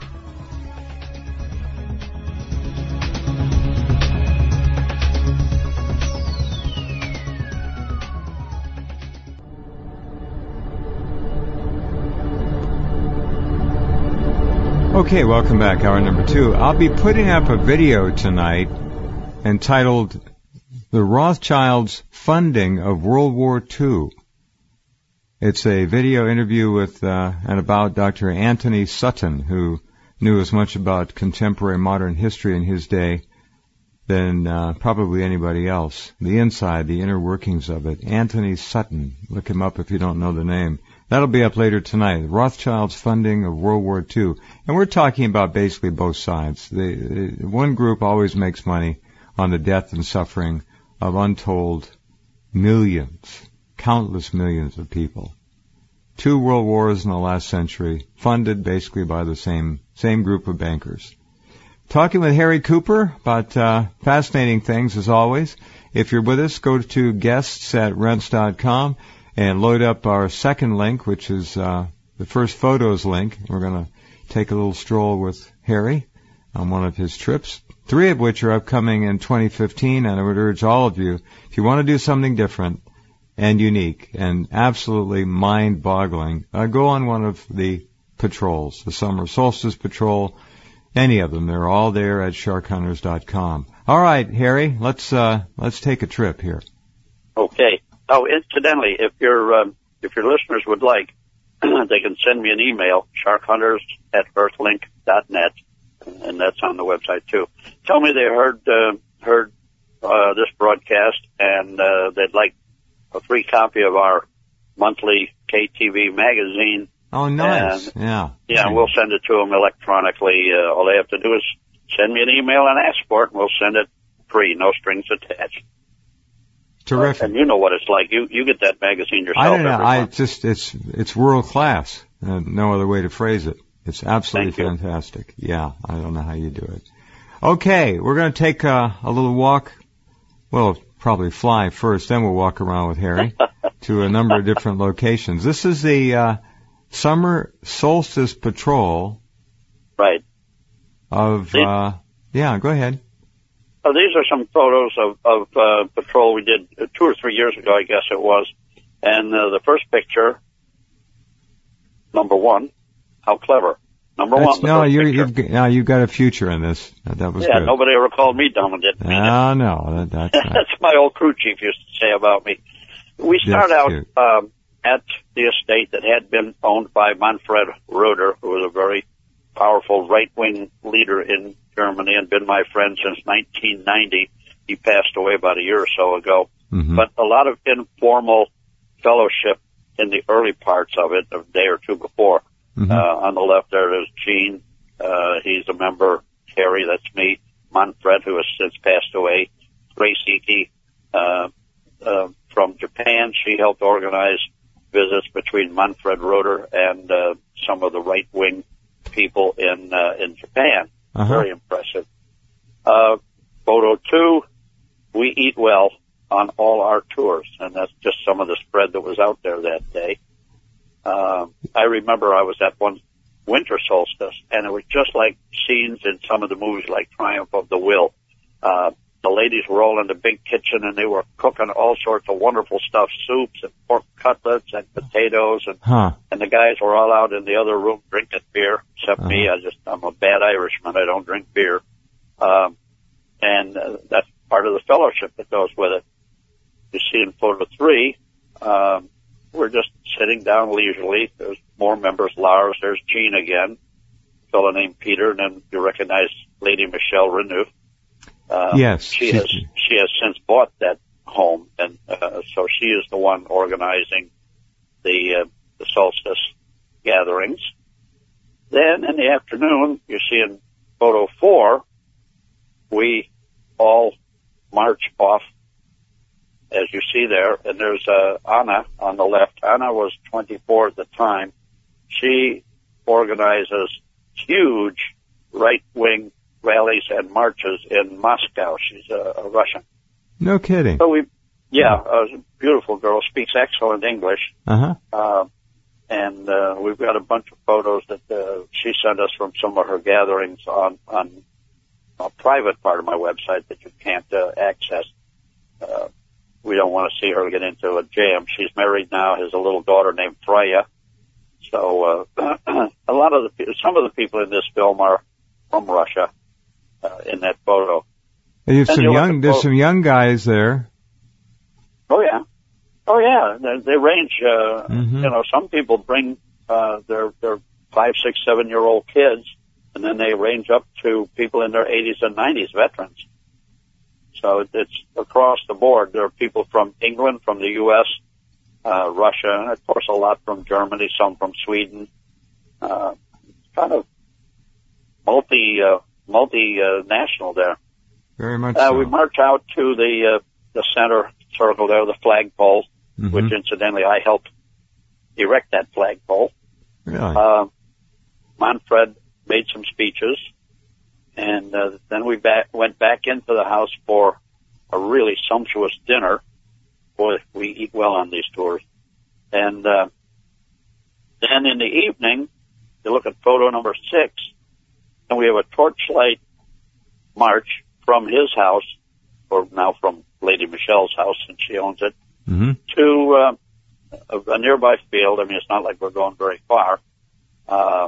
Okay, welcome back. Hour number two. I'll be putting up a video tonight entitled The Rothschilds' Funding of World War Two. It's a video interview with uh, and about Doctor Anthony Sutton, who knew as much about contemporary modern history in his day than uh, probably anybody else. The inside, the inner workings of it. Anthony Sutton. Look him up if you don't know the name. That'll be up later tonight. The Rothschilds' Funding of World War Two. And we're talking about basically both sides. The, the, one group always makes money on the death and suffering of untold millions, countless millions of people. two world wars in the last century, funded basically by the same same group of bankers. Talking with Harry Cooper about uh, fascinating things as always. If you're with us, go to guests at rense dot com and load up our second link, which is uh, the first photos link. We're going to take a little stroll with Harry on one of his trips, three of which are upcoming in twenty fifteen, and I would urge all of you, if you want to do something different and unique and absolutely mind-boggling, uh, go on one of the patrols, the Summer Solstice Patrol, any of them. They're all there at shark hunters dot com. All right, Harry, let's uh, let's take a trip here. Okay. Oh, incidentally, if your um, if your listeners would like, they can send me an email, sharkhunters at earthlink dot net, and that's on the website too. Tell me they heard uh, heard uh, this broadcast, and uh, they'd like a free copy of our monthly K T V magazine. Oh, nice. And, yeah. Yeah, we'll send it to them electronically. Uh, all they have to do is send me an email and ask for it, and we'll send it free, no strings attached. Terrific. Uh, and you know what it's like. You you get that magazine yourself. I don't know. Every I month. just it's it's world class. Uh, no other way to phrase it. It's absolutely Thank fantastic. You. Yeah, I don't know how you do it. Okay, we're going to take uh, a little walk. Well, probably fly first, then we'll walk around with Harry to a number of different locations. This is the uh, Summer Solstice Patrol. Right. Of uh, yeah, go ahead. Uh, these are some photos of, of uh, patrol we did uh, two or three years ago, I guess it was. And uh, the first picture, number one, how clever. Number That's, one. The no, first you're, picture. you've now you've got a future in this. That was yeah, good. nobody ever called me dumb and didn't mean No, it. no, that, that's not. That's my old crew chief used to say about me. We start That's out cute. um, at the estate that had been owned by Manfred Roeder, who was a very powerful right-wing leader in Germany and been my friend since nineteen ninety. He passed away about a year or so ago. Mm-hmm. But a lot of informal fellowship in the early parts of it, a day or two before. Mm-hmm. Uh, on the left there is Gene. Uh, he's a member. Harry, that's me. Manfred, who has since passed away. Grace Iki, uh, uh, from Japan. She helped organize visits between Manfred Roeder and uh, some of the right-wing people in uh, in Japan. Uh-huh. Very impressive. Uh, photo two, we eat well on all our tours, and that's just some of the spread that was out there that day. Uh, I remember I was at one winter solstice, and it was just like scenes in some of the movies like Triumph of the Will. Uh, the ladies were all in the big kitchen, and they were cooking all sorts of wonderful stuff, soups and pork cutlets and potatoes, and Huh. and the guys were all out in the other room drinking beer, except Uh-huh. me. I just, I'm a bad Irishman. I don't drink beer. Um, and uh, that's part of the fellowship that goes with it. You see in photo three, um, we're just sitting down leisurely. There's more members. Lars, there's Gene again, a fellow named Peter, and then you recognize Lady Michelle Renew. Uh, Yes. she has she has since bought that home, and uh, so she is the one organizing the uh, the solstice gatherings. Then in the afternoon, you see in photo four, we all march off, as you see there, and there's uh, Anna on the left. Anna was twenty-four at the time. She organizes huge right-wing rallies and marches in Moscow. She's a, a Russian. No kidding. So we, yeah, a beautiful girl, speaks excellent English. Uh-huh. Uh, and uh, we've got a bunch of photos that uh, she sent us from some of her gatherings on, on a private part of my website that you can't uh, access. Uh, we don't want to see her get into a jam. She's married now, has a little daughter named Freya. So uh, a lot of the, some of the people in this film are from Russia uh, in that photo. There's And some you look young, at there's both- some young guys there. Oh yeah, oh yeah. They, they range. Uh, Mhm. You know, some people bring uh, their their five, six, seven year old kids, and then they range up to people in their eighties and nineties, veterans. So it's across the board. There are people from England, from the U S, uh, Russia, and of course a lot from Germany, some from Sweden. Uh, kind of multi uh, multi uh, national there. Very much Uh, so. we march out to the uh, the center circle there, the flagpole, Mhm. which incidentally I helped erect that flagpole. Really? Uh, Manfred made some speeches, and uh, then we back, went back into the house for a really sumptuous dinner. Boy, we eat well on these tours. And uh, then in the evening, you look at photo number six, and we have a torchlight march from his house, or now from Lady Michelle's house, since she owns it, mm-hmm. to uh, a, a nearby field. I mean, it's not like we're going very far, uh,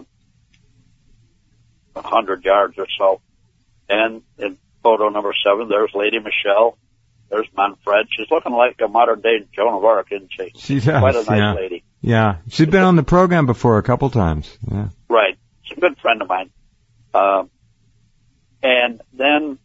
a hundred yards or so. And in photo number seven, there's Lady Michelle. There's Manfred. She's looking like a modern-day Joan of Arc, isn't she? She does, Quite a nice yeah. lady. Yeah. She's been on the program before a couple times. Yeah. Right. She's a good friend of mine. Um, and then,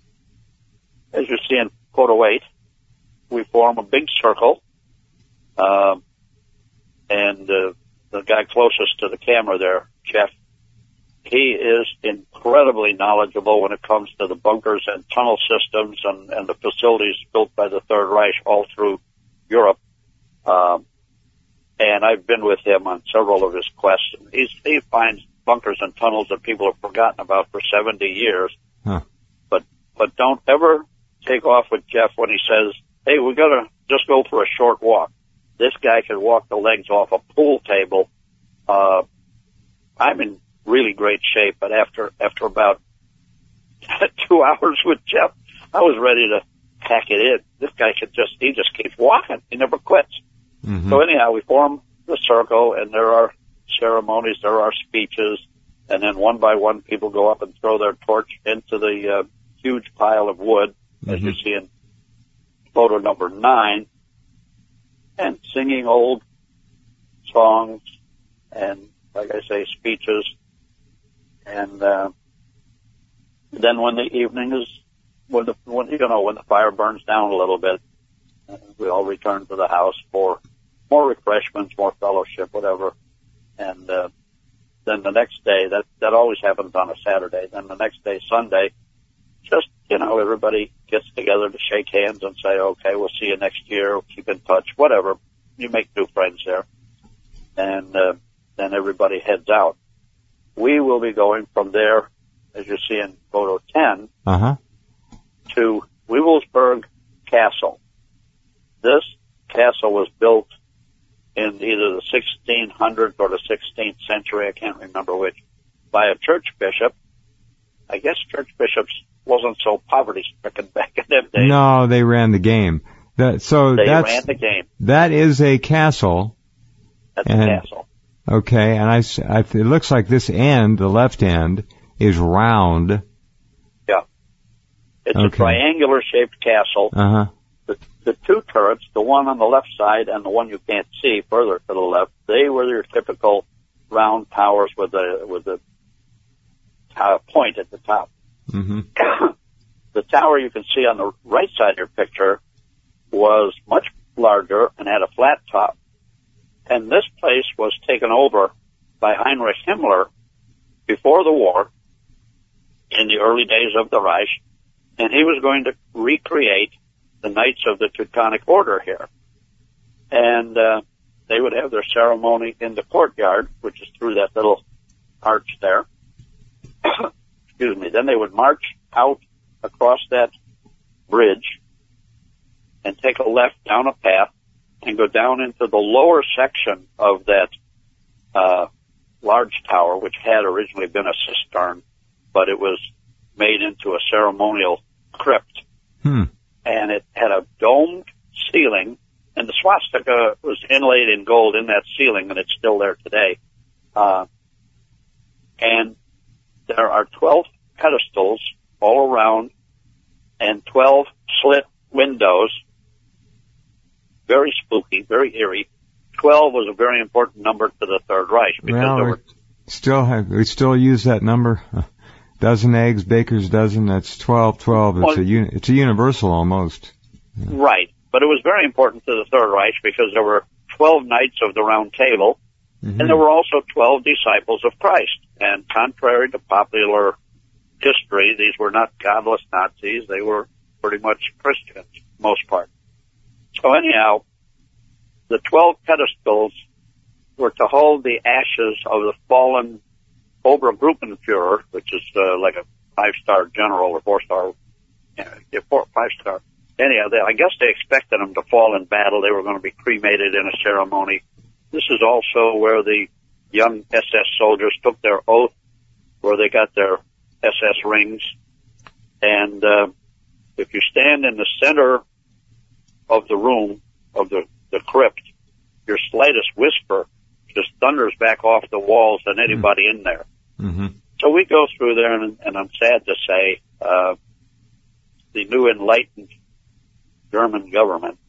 as you see in photo eight, we form a big circle. Um, and uh, the guy closest to the camera there, Jeff, he is incredibly knowledgeable when it comes to the bunkers and tunnel systems and, and the facilities built by the Third Reich all through Europe. Um, and I've been with him on several of his quests. He's, he finds bunkers and tunnels that people have forgotten about for seventy years. Huh. But but don't ever take off with Jeff when he says, hey, we got to just go for a short walk. This guy can walk the legs off a pool table. Uh, I'm in really great shape, but after after about two hours with Jeff, I was ready to pack it in. This guy could just, he just keeps walking. He never quits. Mm-hmm. So anyhow, we form the circle, and there are ceremonies, there are speeches, and then one by one people go up and throw their torch into the uh, huge pile of wood, mm-hmm. as you see in photo number nine, and singing old songs and, like I say, speeches. And uh, then when the evening is, when the when, you know when the fire burns down a little bit, uh, we all return to the house for more refreshments, more fellowship, whatever. And uh, then the next day, that that always happens on a Saturday. Then the next day, Sunday, just you know everybody gets together to shake hands and say, okay, we'll see you next year. We'll keep in touch, whatever. You make new friends there, and uh, then everybody heads out. We will be going from there, as you see in photo ten, uh-huh. to Wewelsburg Castle. This castle was built in either the sixteen hundreds or the sixteenth century, I can't remember which, by a church bishop. I guess church bishops wasn't so poverty-stricken back in them days. No, they ran the game. That, so they that's, ran the game. That is a castle. That's and, a castle. Okay, and I, I, it looks like this end, the left end, is round. Yeah. It's okay. a triangular-shaped castle. Uh-huh. The, the two turrets, the one on the left side and the one you can't see further to the left, they were your typical round towers with the with the uh, point at the top. Mm-hmm. The tower you can see on the right side of your picture was much larger and had a flat top. And this place was taken over by Heinrich Himmler before the war in the early days of the Reich, and he was going to recreate the Knights of the Teutonic Order here. And uh, they would have their ceremony in the courtyard, which is through that little arch there. Excuse me. Then they would march out across that bridge and take a left down a path and go down into the lower section of that uh, large tower, which had originally been a cistern, but it was made into a ceremonial crypt. Hmm. And it had a domed ceiling, and the swastika was inlaid in gold in that ceiling, and it's still there today. Uh, and there are twelve pedestals all around and twelve slit windows. Very spooky, very eerie. Twelve was a very important number to the Third Reich because well, there were we still have, we still use that number. Dozen eggs, baker's dozen. That's twelve, twelve. It's well, a uni, it's a universal almost. Yeah. Right, but it was very important to the Third Reich because there were twelve knights of the Round Table, mm-hmm. and there were also twelve disciples of Christ. And contrary to popular history, these were not godless Nazis. They were pretty much Christians, most part. So anyhow, the twelve pedestals were to hold the ashes of the fallen Obergruppenführer, which is uh, like a five-star general or four-star, yeah, four, five-star. Anyhow, they, I guess they expected them to fall in battle. They were going to be cremated in a ceremony. This is also where the young S S soldiers took their oath, where they got their S S rings. And uh, if you stand in the center of the room, of the, the crypt, your slightest whisper just thunders back off the walls and anybody mm-hmm. in there. Mm-hmm. So we go through there, and, and I'm sad to say, uh, the new enlightened German government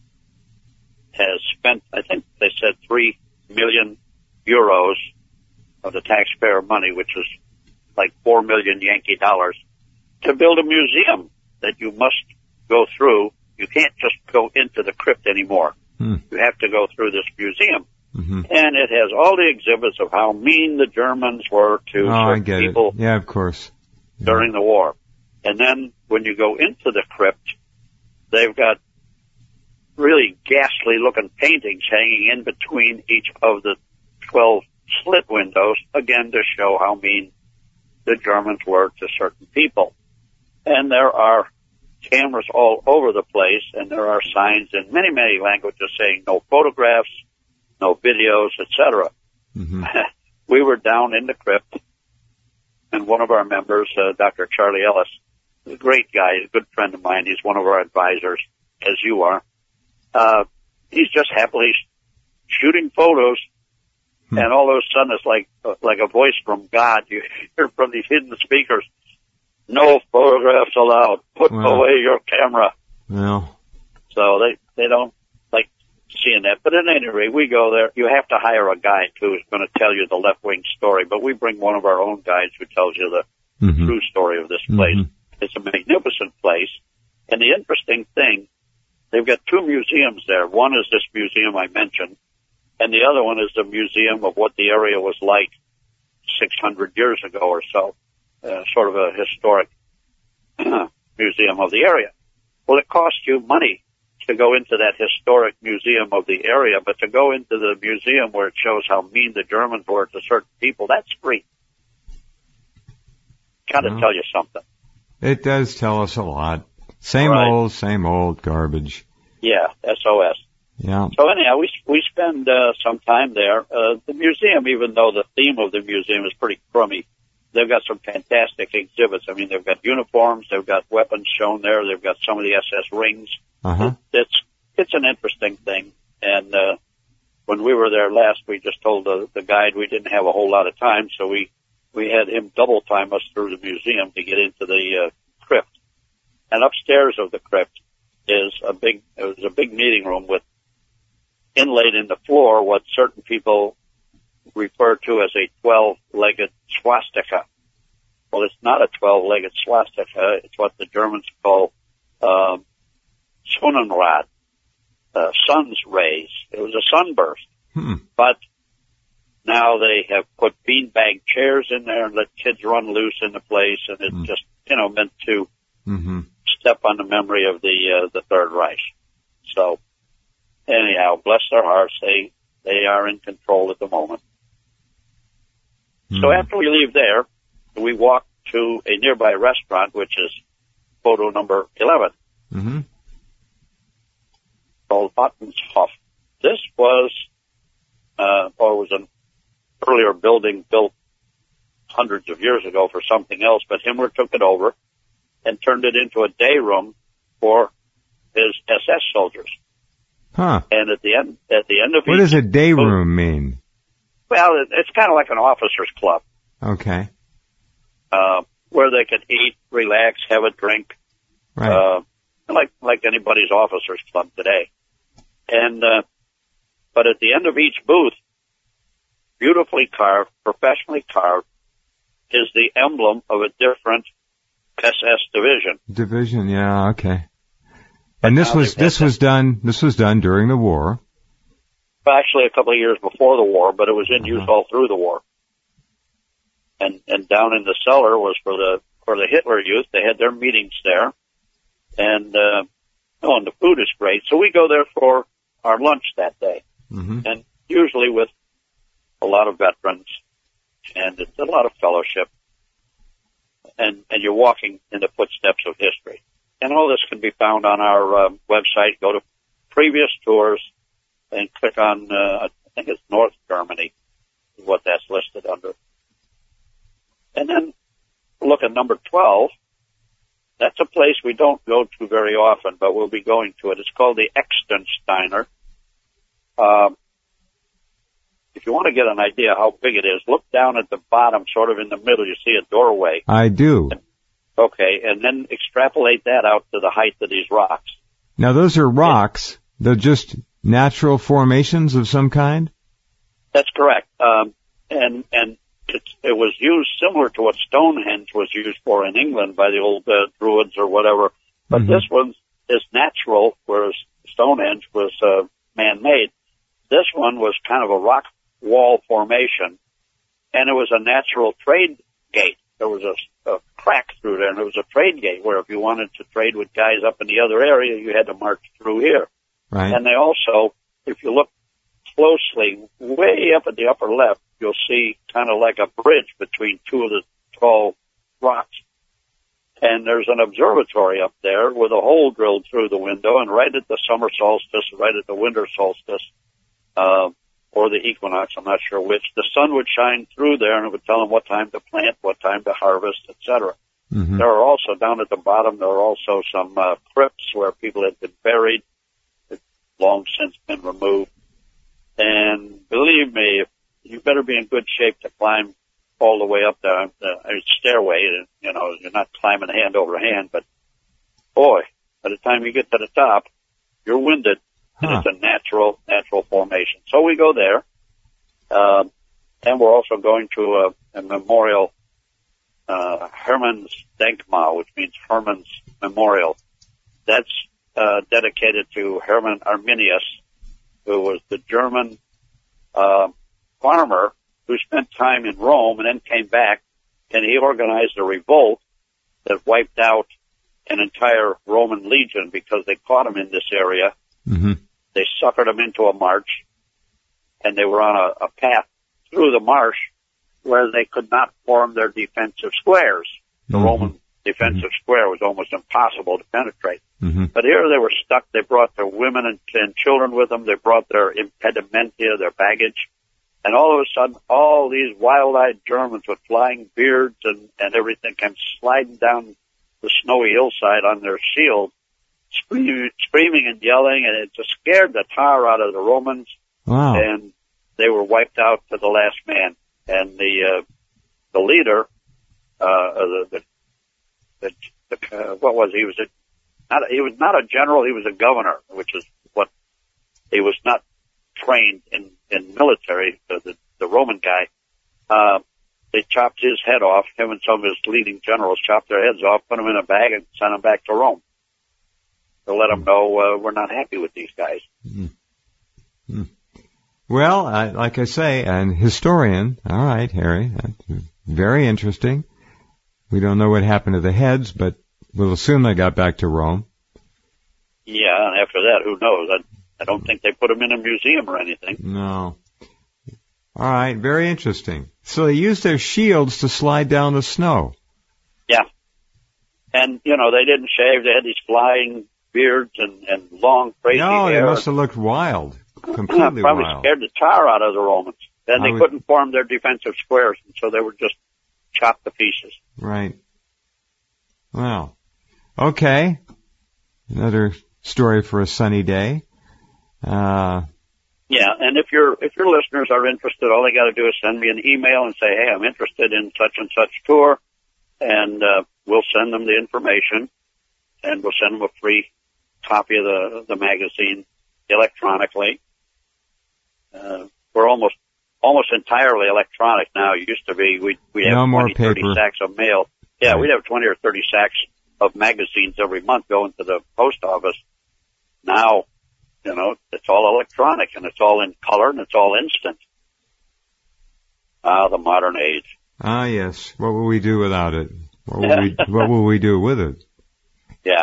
has spent, I think they said three million euros of the taxpayer money, which is like four million Yankee dollars, to build a museum that you must go through. You can't just go into the crypt anymore. Hmm. You have to go through this museum. Mm-hmm. And it has all the exhibits of how mean the Germans were to oh, I certain get people it. Yeah, of course. Yeah. during the war. And then when you go into the crypt, they've got really ghastly-looking paintings hanging in between each of the twelve slit windows, again to show how mean the Germans were to certain people. And there are cameras all over the place, and there are signs in many, many languages saying no photographs, no videos, et cetera. Mm-hmm. We were down in the crypt, and one of our members, uh, Doctor Charlie Ellis, a great guy, a good friend of mine. He's one of our advisors, as you are. Uh, he's just happily shooting photos, hmm. and all of a sudden it's like uh, like a voice from God. You hear from these hidden speakers, no photographs allowed. Put well, away your camera. Well. So they, they don't like seeing that. But at any rate, we go there. You have to hire a guide who's going to tell you the left-wing story. But we bring one of our own guides who tells you the mm-hmm. true story of this place. Mm-hmm. It's a magnificent place. And the interesting thing, they've got two museums there. One is this museum I mentioned, and the other one is the museum of what the area was like six hundred years ago or so, uh, sort of a historic museum of the area. Well, it costs you money to go into that historic museum of the area, but to go into the museum where it shows how mean the Germans were to certain people, that's free. Kind of well, tell you something. It does tell us a lot. Same right. old, same old garbage. Yeah, S O S. Yeah. So anyhow, we we spend uh, some time there. Uh, the museum, even though the theme of the museum is pretty crummy, they've got some fantastic exhibits. I mean, they've got uniforms, they've got weapons shown there, they've got some of the S S rings. Uh-huh. It's it's an interesting thing. And uh, when we were there last, we just told the, the guide we didn't have a whole lot of time, so we we had him double time us through the museum to get into the uh, crypt. And upstairs of the crypt is a big, it was a big meeting room with inlaid in the floor what certain people refer to as a twelve-legged swastika. Well, it's not a twelve-legged swastika. It's what the Germans call um, Sonnenrad, uh, sun's rays. It was a sunburst. Hmm. But now they have put beanbag chairs in there and let kids run loose in the place, and it's hmm. just, you know, meant to mm-hmm. step on the memory of the uh, the Third Reich. So, anyhow, bless their hearts, they they are in control at the moment. Mm. So after we leave there, we walk to a nearby restaurant, which is photo number eleven, mm-hmm. called Ottenshof. This was, uh, or was an earlier building built hundreds of years ago for something else, but Himmler took it over and turned it into a day room for his S S soldiers. Huh. And at the end, at the end of what each, does a day room mean? Well, it, it's kind of like an officers' club. Okay. Uh, where they could eat, relax, have a drink. Right. Uh, like, like anybody's officers' club today. And, uh, but at the end of each booth, beautifully carved, professionally carved, is the emblem of a different S S division. Division, yeah, okay. And this was this was done this was done during the war. Well, actually, a couple of years before the war, but it was in use all through the war. And and down in the cellar was for the for the Hitler Youth. They had their meetings there, and uh, oh, and the food is great. So we go there for our lunch that day, mm-hmm. and usually with a lot of veterans, and it's a lot of fellowship. And, and you're walking in the footsteps of history. And all this can be found on our uh, website. Go to previous tours and click on, uh, I think it's North Germany, is what that's listed under. And then look at number twelve. That's a place we don't go to very often, but we'll be going to it. It's called the Extensteiner. Um, if you want to get an idea how big it is, look down at the bottom, sort of in the middle. You see a doorway. I do. Okay, and then extrapolate that out to the height of these rocks. Now, those are rocks. They're just natural formations of some kind? That's correct. Um, and and it, it was used similar to what Stonehenge was used for in England by the old uh, Druids or whatever. But mm-hmm. this one is natural, whereas Stonehenge was uh, man-made. This one was kind of a rock wall formation, and it was a natural trade gate. There was a, a crack through there, and it was a trade gate where if you wanted to trade with guys up in the other area, you had to march through here. Right. And they also, if you look closely, way up at the upper left, you'll see kind of like a bridge between two of the tall rocks. And there's an observatory up there with a hole drilled through the window, and right at the summer solstice, right at the winter solstice, uh, or the equinox, I'm not sure which, the sun would shine through there and it would tell them what time to plant, what time to harvest, et cetera. Mm-hmm. There are also, down at the bottom, there are also some uh, crypts where people had been buried. It's long since been removed. And believe me, you better be in good shape to climb all the way up there. Uh, there's a stairway, you know, you're not climbing hand over hand, but boy, by the time you get to the top, you're winded. And huh. It's a natural, natural formation. So we go there, um, and we're also going to a, a memorial, uh, Hermann's Denkmal, which means Hermann's Memorial. That's uh, dedicated to Hermann Arminius, who was the German uh, farmer who spent time in Rome and then came back, and he organized a revolt that wiped out an entire Roman legion because they caught him in this area. Mm-hmm. They suckered them into a march, and they were on a, a path through the marsh where they could not form their defensive squares. The mm-hmm. Roman defensive mm-hmm. square was almost impossible to penetrate. Mm-hmm. But here they were stuck. They brought their women and, and children with them. They brought their impedimenta, their baggage. And all of a sudden, all these wild-eyed Germans with flying beards and, and everything came sliding down the snowy hillside on their shields, Screaming, screaming and yelling, and it just scared the tar out of the Romans. Wow. And they were wiped out to the last man. And the uh, the leader, uh, the, the, the, the uh, what was he? He was a not a, he was not a general. He was a governor, which is what he was not trained in in military. The the, the Roman guy. Uh, they chopped his head off. Him and some of his leading generals chopped their heads off, put them in a bag, and sent them back to Rome. To let them know uh, we're not happy with these guys. Mm-hmm. Well, I, like I say, an historian. All right, Harry. That's very interesting. We don't know what happened to the heads, but we'll assume they got back to Rome. Yeah, and after that, who knows? I, I don't think they put them in a museum or anything. No. All right, very interesting. So they used their shields to slide down the snow. Yeah. And, you know, they didn't shave. They had these flying beards and, and long, crazy no, hair. No, they must have looked wild. Completely Probably wild. Scared the tar out of the Romans. Then they would... couldn't form their defensive squares, and so they were just chopped to pieces. Right. Well, okay. Another story for a sunny day. Uh, yeah, and if your if your listeners are interested, all they got to do is send me an email and say, hey, I'm interested in such and such tour, and uh, we'll send them the information, and we'll send them a free copy of the the magazine electronically. Uh, we're almost almost entirely electronic now. It used to be we'd, we'd have no twenty, more thirty sacks of mail. Yeah, right. We'd have twenty or thirty sacks of magazines every month going to the post office. Now, you know, it's all electronic and it's all in color and it's all instant. Ah, the modern age. Ah, yes. What will we do without it? What will we, what will we do with it? Yeah.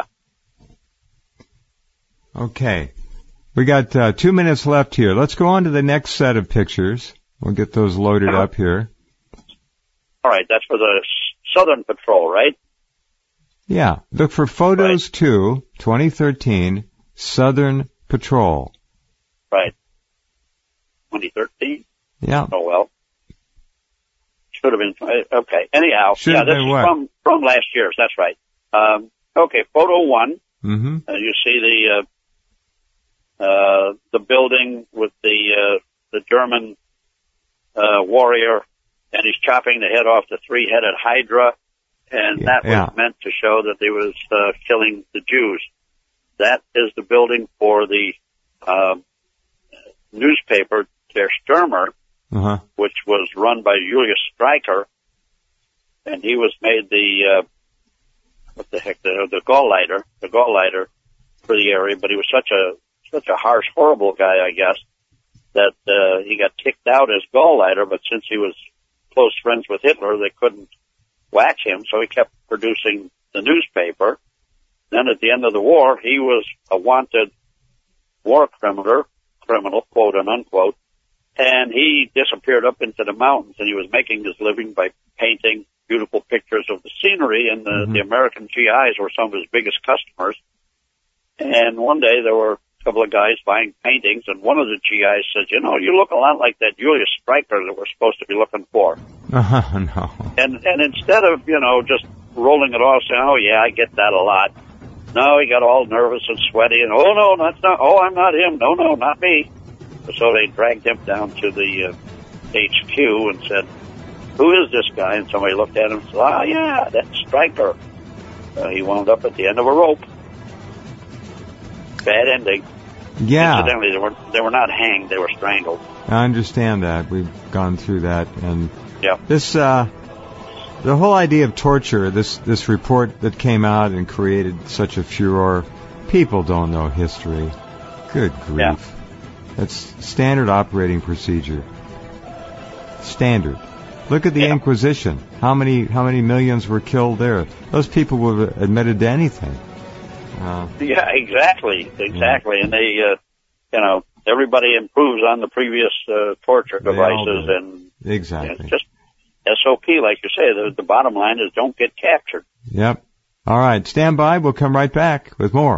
Okay. We got uh, two minutes left here. Let's go on to the next set of pictures. We'll get those loaded up here. All right, that's for the Southern Patrol, right? Yeah. Look for Photos right. two, twenty thirteen, Southern Patrol. Right. twenty thirteen? Yeah. Oh, well. Should have been, okay. Anyhow, Should yeah, have this been is what? from, from last year's, that's right. Um, okay, photo one. Mm-hmm. Uh, you see the, uh, uh, the building with the, uh, the German, uh, warrior, and he's chopping the head off the three-headed Hydra, and yeah, that was yeah. meant to show that he was, uh, killing the Jews. That is the building for the, uh, newspaper, Der Stürmer, uh-huh. which was run by Julius Streicher, and he was made the, uh, what the heck, the, the Gauleiter, the Gauleiter for the area, but he was such a, such a harsh, horrible guy, I guess, that, uh, he got kicked out as Gauleiter, but since he was close friends with Hitler, they couldn't whack him, so he kept producing the newspaper. Then at the end of the war, he was a wanted war criminal, criminal, quote and unquote, and he disappeared up into the mountains, and he was making his living by painting beautiful pictures of the scenery, and the, mm-hmm. the American G Is were some of his biggest customers. And one day there were a couple of guys buying paintings, and one of the G Is said, you know, you look a lot like that Julius Streicher that we're supposed to be looking for. Uh-huh, no. And, and instead of, you know, just rolling it off, saying, oh, yeah, I get that a lot, no, he got all nervous and sweaty, and, oh, no, that's not, oh, I'm not him, no, no, not me. So they dragged him down to the uh, H Q and said, who is this guy? And somebody looked at him and said, oh, yeah, that's Streicher. Uh, he wound up at the end of a rope. Bad ending. Yeah. Incidentally, they were, they were not hanged, they were strangled. I understand that. We've gone through that. And yeah. this, uh, the whole idea of torture, this, this report that came out and created such a furor, people don't know history. Good grief. Yeah. That's standard operating procedure. Standard. Look at the yeah. Inquisition. How many how many millions were killed there? Those people would have admitted to anything. Uh, yeah, exactly, exactly. Yeah. And they, uh, you know, everybody improves on the previous uh, torture devices, and exactly. And just S O P, like you say. The, the bottom line is don't get captured. Yep. All right, stand by. We'll come right back with more.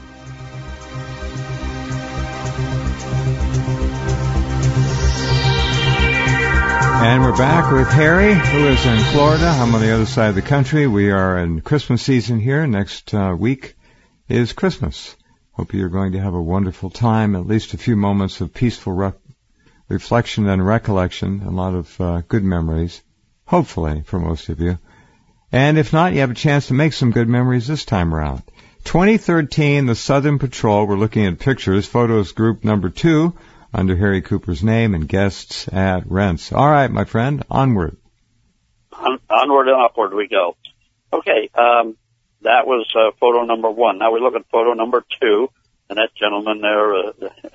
And we're back with Harry, who is in Florida. I'm on the other side of the country. We are in Christmas season here. Next uh, week is Christmas. Hope you're going to have a wonderful time, at least a few moments of peaceful re- reflection and recollection, a lot of uh, good memories, hopefully, for most of you. And if not, you have a chance to make some good memories this time around. twenty thirteen, the Southern Patrol. We're looking at pictures, photos group number two, under Harry Cooper's name, and guests at Rents. All right, my friend, onward. On, onward and upward we go. Okay, um, that was uh, photo number one. Now we look at photo number two, and that gentleman there uh,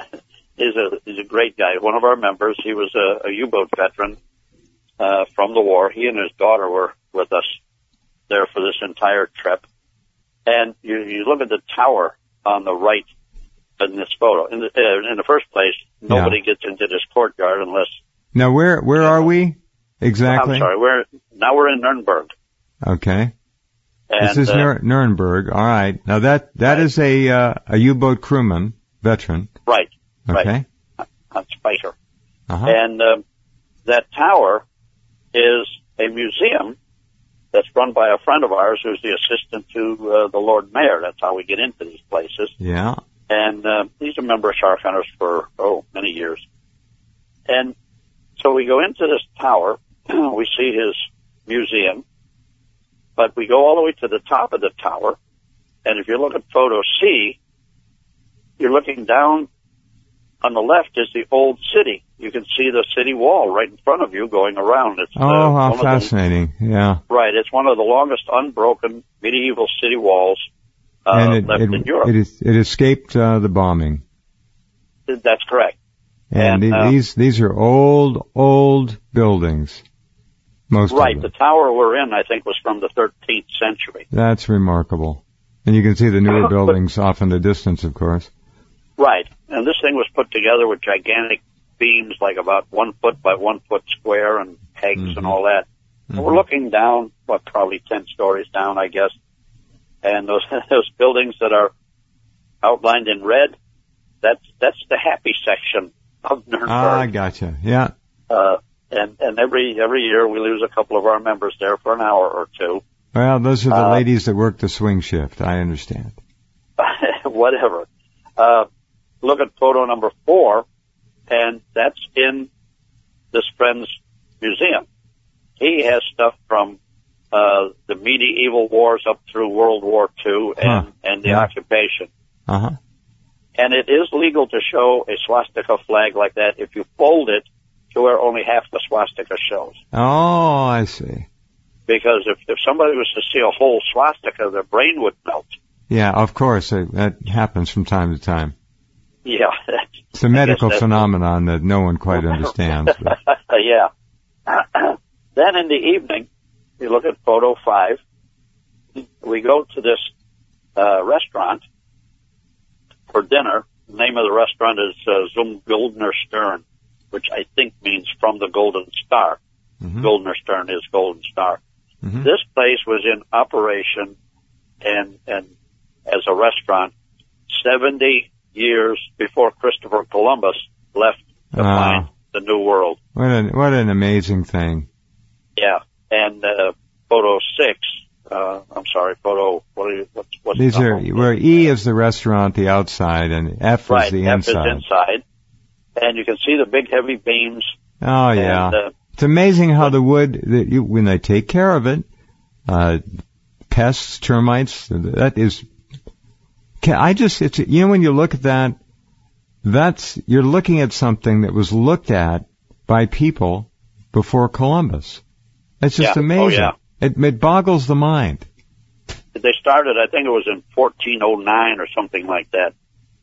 is a is a great guy. One of our members. He was a, a U-boat veteran uh, from the war. He and his daughter were with us there for this entire trip. And you, you look at the tower on the right in this photo. In the, uh, in the first place, nobody yeah. gets into this courtyard unless... Now, where where are we exactly? I'm sorry. We're now we're in Nuremberg. Okay. And, this is uh, Nur- Nuremberg. All right. Now that that right. is a uh, a U-boat crewman, veteran. Right. Okay. Right. On Spicer. Uh-huh. And uh, that tower is a museum that's run by a friend of ours who's the assistant to uh, the Lord Mayor. That's how we get into these places. Yeah. And uh, he's a member of Shark Hunters for, oh, many years. And so we go into this tower. We see his museum. But we go all the way to the top of the tower. And if you look at photo C, you're looking down. On the left is the old city. You can see the city wall right in front of you going around. It's, oh, uh, how fascinating. The, yeah. Right. It's one of the longest unbroken medieval city walls uh, and it, left it, in Europe. It, is, it escaped uh, the bombing. That's correct. And, and uh, these these are old, old buildings. Most right. of them. The tower we're in, I think, was from the thirteenth century. That's remarkable. And you can see the newer buildings off in the distance, of course. Right. And this thing was put together with gigantic beams, like about one foot by one foot square, and pegs mm-hmm. and all that. Mm-hmm. And we're looking down, what, probably ten stories down, I guess. And those those buildings that are outlined in red, that's that's the happy section of Nuremberg. Ah, I gotcha. Yeah. Uh, and and every every year we lose a couple of our members there for an hour or two. Well, those are the uh, ladies that work the swing shift. I understand. Whatever. Uh, look at photo number four, and that's in this friend's museum. He has stuff from uh, the medieval wars up through World War Two and, huh. and the yeah. occupation. Uh-huh. And it is legal to show a swastika flag like that if you fold it to where only half the swastika shows. Oh, I see. Because if, if somebody was to see a whole swastika, their brain would melt. Yeah, of course. That happens from time to time. Yeah. It's a medical phenomenon that no one quite understands. Yeah. Then in the evening, you look at photo five. We go to this uh, restaurant for dinner. The name of the restaurant is uh, Zum Goldener Stern, which I think means from the Golden Star. Mm-hmm. Goldener Stern is Golden Star. Mm-hmm. This place was in operation and and as a restaurant seventy years before Christopher Columbus left to uh, find the New World. What an what an amazing thing! Yeah, and uh, photo six. Uh, I'm sorry, photo. What are you? What's, what's These are where E is the restaurant, the outside, and F right, is the F inside. F is inside, and you can see the big heavy beams. Oh yeah, and, uh, it's amazing how the wood, that you, when they take care of it, uh, pests, termites. That is. Can I just? It's you know when you look at that, that's you're looking at something that was looked at by people before Columbus. It's just yeah. amazing. Oh, yeah. It, it boggles the mind. They started, I think it was in fourteen oh nine or something like that.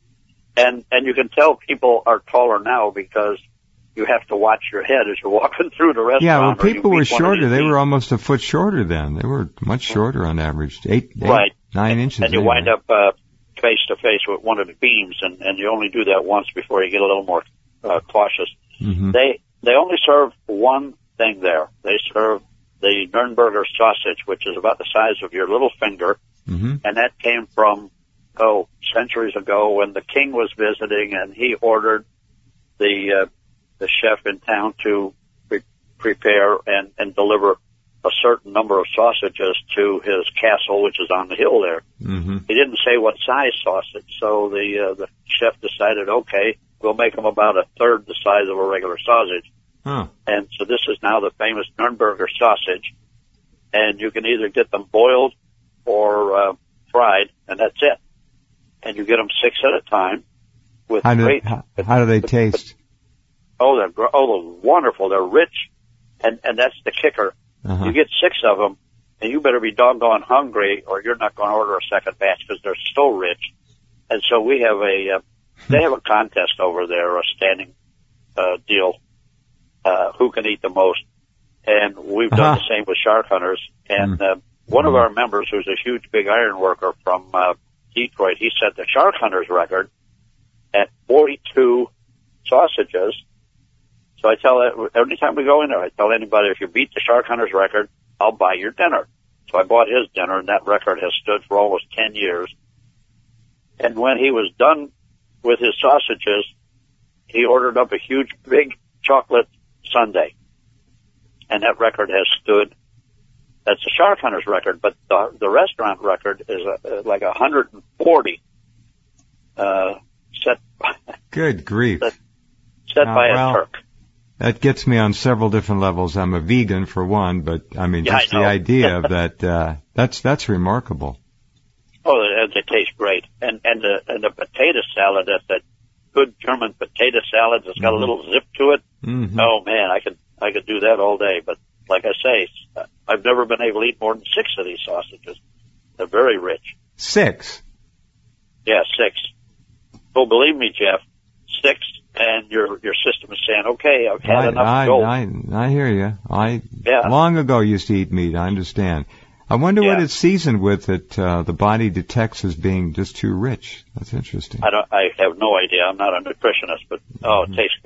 And and you can tell people are taller now because you have to watch your head as you're walking through the restaurant. Yeah, well, people were shorter. They were almost a foot shorter then. They were much shorter on average, eight, eight right. nine inches. And you anyway. wind up uh, face to face with one of the beams, and, and you only do that once before you get a little more uh, cautious. Mm-hmm. They they only serve one thing there. They serve the Nürnberger sausage, which is about the size of your little finger, mm-hmm. and that came from, oh, centuries ago when the king was visiting, and he ordered the uh, the chef in town to pre- prepare and, and deliver a certain number of sausages to his castle, which is on the hill there. Mm-hmm. He didn't say what size sausage, so the uh, the chef decided, okay, we'll make them about a third the size of a regular sausage. Huh. And so this is now the famous Nürnberger sausage, and you can either get them boiled or uh, fried, and that's it. And you get them six at a time with how do, great. How, how do they with, taste? Oh, they're oh, they're wonderful. They're rich, and and that's the kicker. Uh-huh. You get six of them, and you better be doggone hungry, or you're not going to order a second batch because they're so rich. And so we have a uh, they have a contest over there, a standing uh, deal. Uh, who can eat the most? And we've done uh-huh. the same with shark hunters. And uh, one of our members, who's a huge, big iron worker from uh, Detroit, he set the shark hunters record at forty-two sausages. So I tell it, every time we go in there, I tell anybody, if you beat the shark hunters record, I'll buy your dinner. So I bought his dinner, and that record has stood for almost ten years. And when he was done with his sausages, he ordered up a huge, big chocolate sundae, and that record has stood. That's a shark hunter's record, but the, the restaurant record is a, like one hundred forty uh, set. Good grief! Set, set uh, by well, a Turk. That gets me on several different levels. I'm a vegan for one, but I mean, yeah, just I the idea of that, uh, that's, that's remarkable. Oh, they, they taste great. And, and the, and the potato salad, that's that good German potato salad that's got mm-hmm. a little zip to it. Mm-hmm. Oh man, I could, I could do that all day. But like I say, I've never been able to eat more than six of these sausages. They're very rich. Six? Yeah, six. Oh, believe me, Jeff, six. And your your system is saying, okay, I've had I, enough I, gold. I, I hear you. I yeah. long ago used to eat meat. I understand. I wonder yeah. what it's seasoned with that uh, the body detects as being just too rich. That's interesting. I don't. I have no idea. I'm not a nutritionist, but oh, mm-hmm. it tastes good.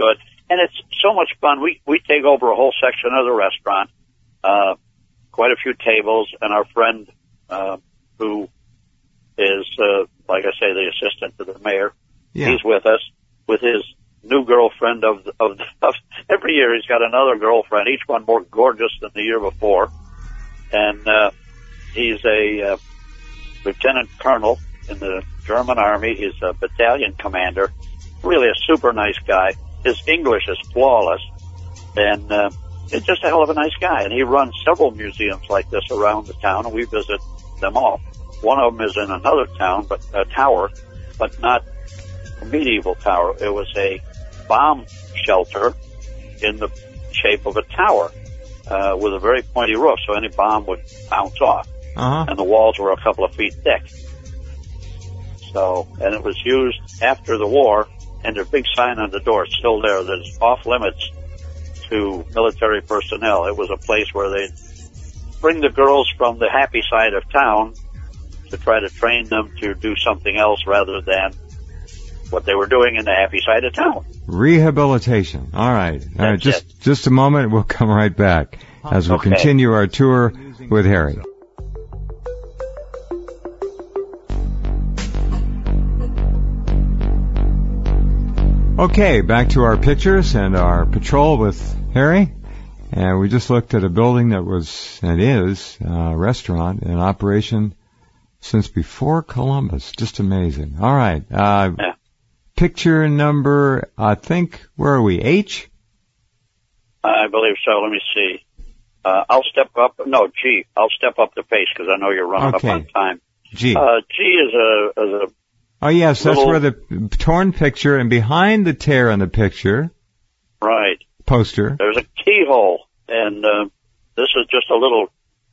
and it's so much fun. We we take over a whole section of the restaurant, uh, quite a few tables, and our friend uh, who is, uh, like I say, the assistant to the mayor, Yeah. he's with us with his new girlfriend of, of of every year. He's got another girlfriend, each one more gorgeous than the year before, and uh, he's a uh, lieutenant colonel in the German army. He's a battalion commander. Really a super nice guy. His English is flawless, and uh, he's just a hell of a nice guy. And he runs several museums like this around the town, and we visit them all. One of them is in another town, but a tower, but not a medieval tower. It was a bomb shelter in the shape of a tower uh, with a very pointy roof, so any bomb would bounce off. Uh-huh. And the walls were a couple of feet thick. So, and it was used after the war, and there's a big sign on the door, it's still there, that it's off limits to military personnel. It was a place where they'd bring the girls from the happy side of town to try to train them to do something else rather than what they were doing in the happy side of town. Rehabilitation. All right. All right. Just, it. just a moment. We'll come right back as we Okay. continue our tour with Harry. Okay, back to our pictures and our patrol with Harry. And we just looked at a building that was, and is, a restaurant in operation since before Columbus. Just amazing. All right. Uh, Yeah. Picture number, I think, where are we? H? I believe so. Let me see. Uh, I'll step up. No, G. I'll step up the pace because I know you're running Okay. up on time. G. Uh, G is a, is a Oh, yes, that's little- where the torn picture, and behind the tear in the picture, right. poster. There's a keyhole, and uh, this is just a little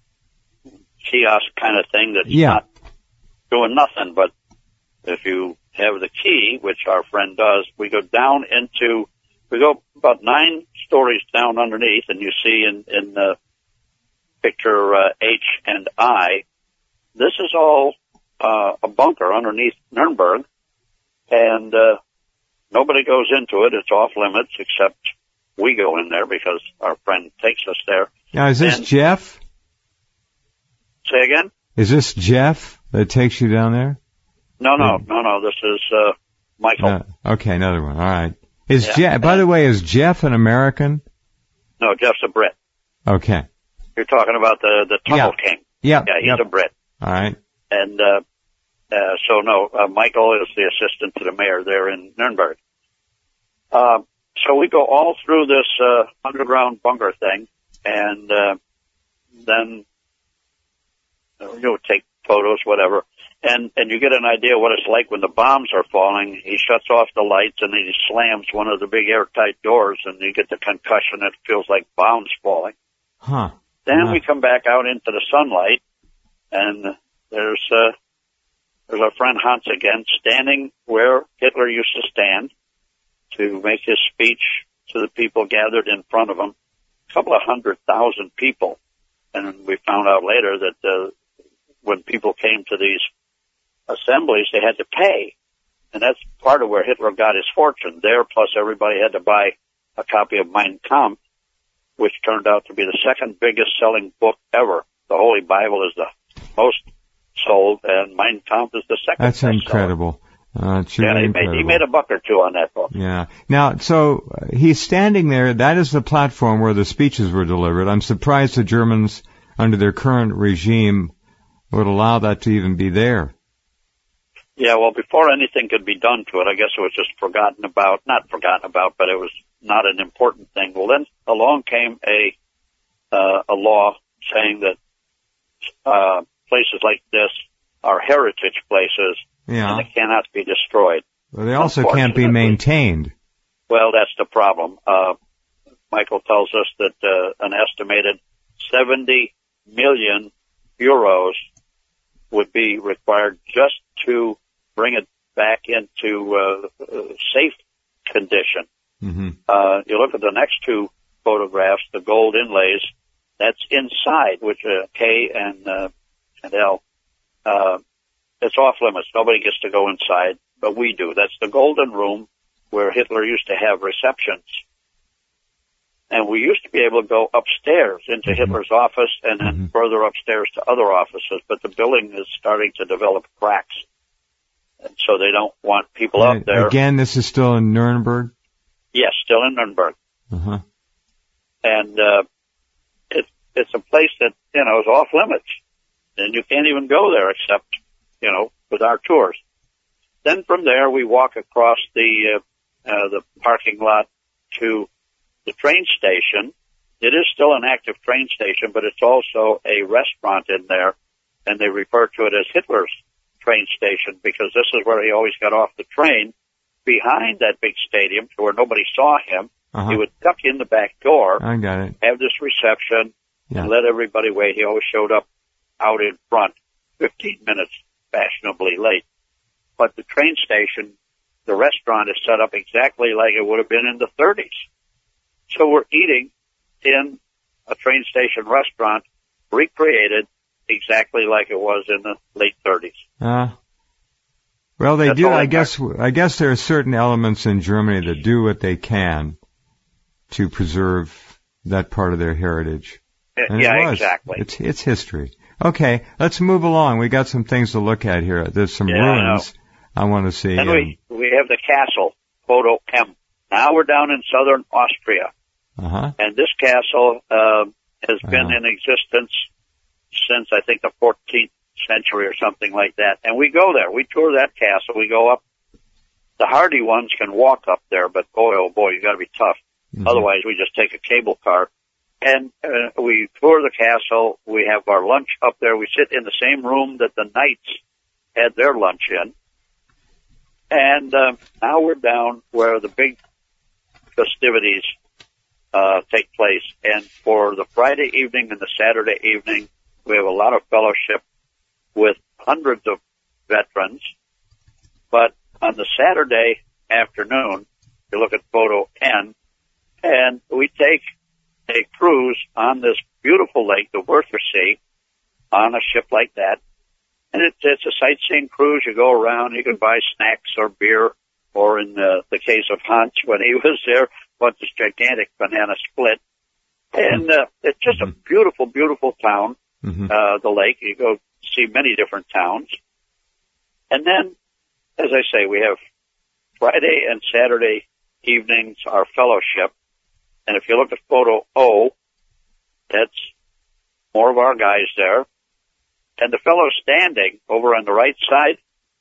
kiosk kind of thing that's Yeah. not doing nothing. But if you have the key, which our friend does, we go down into, we go about nine stories down underneath, and you see in, in the picture uh, H and I, this is all uh, a bunker underneath Nuremberg, and uh, nobody goes into it. It's off limits, except we go in there because our friend takes us there. Now, is this And- Jeff? Say again? Is this Jeff that takes you down there? No, no, Hmm. no, no. This is uh, Michael. Uh, okay, another one. All right. Is Yeah. Jeff, by the way, is Jeff an American? No, Jeff's a Brit. Okay. You're talking about the the Tunnel Yeah. King. Yep. Yeah, he's yep. a Brit. All right. And uh, uh, so, no, uh, Michael is the assistant to the mayor there in Nuremberg. Uh, so we go all through this uh, underground bunker thing, and uh, then uh, you know, take photos, whatever, and and you get an idea what it's like when the bombs are falling. He shuts off the lights and he slams one of the big airtight doors, and you get the concussion. It feels like bombs falling. Huh. Then Yeah. we come back out into the sunlight, and there's uh, there's our friend Hans again, standing where Hitler used to stand to make his speech to the people gathered in front of him. A couple of hundred thousand people, and we found out later that uh, when people came to these assemblies, they had to pay, and that's part of where Hitler got his fortune there. Plus, everybody had to buy a copy of Mein Kampf, which turned out to be the second biggest selling book ever. The Holy Bible is the most sold, and Mein Kampf is the second. That's best-seller. incredible. Uh, it's Yeah, really he incredible. made, he made a buck or two on that book. Yeah. Now, so uh, he's standing there. That is the platform where the speeches were delivered. I'm surprised the Germans, under their current regime, would allow that to even be there. Yeah, well, before anything could be done to it, I guess it was just forgotten about. Not forgotten about, but it was not an important thing. Well, then along came a uh, a law saying that uh, places like this are heritage places, Yeah. and they cannot be destroyed. Well, they also can't be Unfortunately. maintained. Well, that's the problem. Uh, Michael tells us that uh, an estimated seventy million euros would be required just to bring it back into uh, uh, safe condition. Mm-hmm. Uh, you look at the next two photographs, the gold inlays, that's inside, which uh, K and uh, and L. Uh, it's off limits. Nobody gets to go inside, but we do. That's the Golden Room where Hitler used to have receptions And we used to be able to go upstairs into Mm-hmm. Hitler's office and then Mm-hmm. further upstairs to other offices, but the building is starting to develop cracks. And so they don't want people And up there. again, this is still in Nuremberg? Yes, still in Nuremberg. Uh-huh. And uh, it, it's a place that, you know, is off limits. And you can't even go there except, you know, with our tours. Then from there, we walk across the uh, uh, the parking lot to the train station. It is still an active train station, but it's also a restaurant in there, and they refer to it as Hitler's train station because this is where he always got off the train, behind that big stadium to where nobody saw him. Uh-huh. He would duck in the back door, I got it. have this reception, Yeah. and let everybody wait. He always showed up out in front, fifteen minutes fashionably late. But the train station, the restaurant is set up exactly like it would have been in the thirties. So we're eating in a train station restaurant recreated exactly like it was in the late thirties. Uh, well, they That's do. all I I guess. I guess there are certain elements in Germany that do what they can to preserve that part of their heritage. And yeah, it was. exactly. It's it's history. Okay, let's move along. We got some things to look at here. There's some Yeah, ruins I, I want to see. And um, we we have the castle, Photo M. Now we're down in southern Austria. uh-huh. And this castle uh, has been Uh-huh. in existence since, I think, the fourteenth century or something like that. And we go there. We tour that castle. We go up. The hardy ones can walk up there, but boy, oh boy, you got to be tough. Mhm. Otherwise, we just take a cable car. And uh, we tour the castle. We have our lunch up there. We sit in the same room that the knights had their lunch in. And uh, now we're down where the big festivities uh, take place. And for the Friday evening and the Saturday evening, we have a lot of fellowship with hundreds of veterans. But on the Saturday afternoon, you look at photo N, and we take a cruise on this beautiful lake, the Wörthersee, on a ship like that. And it's, it's a sightseeing cruise. You go around, you can buy snacks or beer, or in the, the case of Hans, when he was there, bought this gigantic banana split. And uh, it's just a beautiful, beautiful town, Mhm. uh, the lake. You go see many different towns. And then, as I say, we have Friday and Saturday evenings, our fellowship. And if you look at photo O, that's more of our guys there. And the fellow standing over on the right side,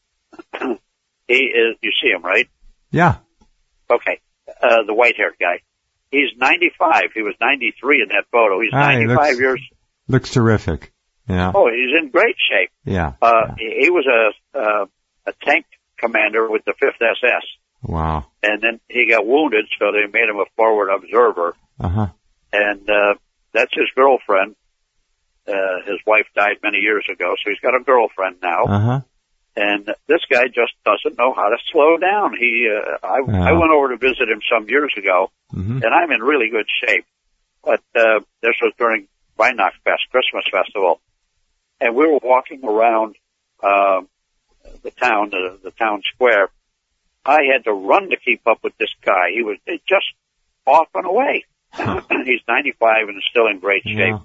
he is, you see him, right? Yeah. Okay. Uh, the white-haired guy. He's ninety-five. He was ninety-three in that photo. He's Ah, he ninety-five looks- years. Looks terrific. Yeah. Oh, he's in great shape. Yeah. Uh, yeah. he, he was a, uh, a tank commander with the fifth S S. Wow. And then he got wounded, so they made him a forward observer. Uh-huh. And, uh, that's his girlfriend. Uh, his wife died many years ago, so he's got a girlfriend now. Uh-huh. And this guy just doesn't know how to slow down. He, uh, I, Yeah. I went over to visit him some years ago, Mhm. and I'm in really good shape. But, uh, this was during Weihnachtsfest, Christmas festival. And we were walking around, uh, the town, the, the town square. I had to run to keep up with this guy. He was just off and away. He's ninety-five and is still in great shape. Yeah.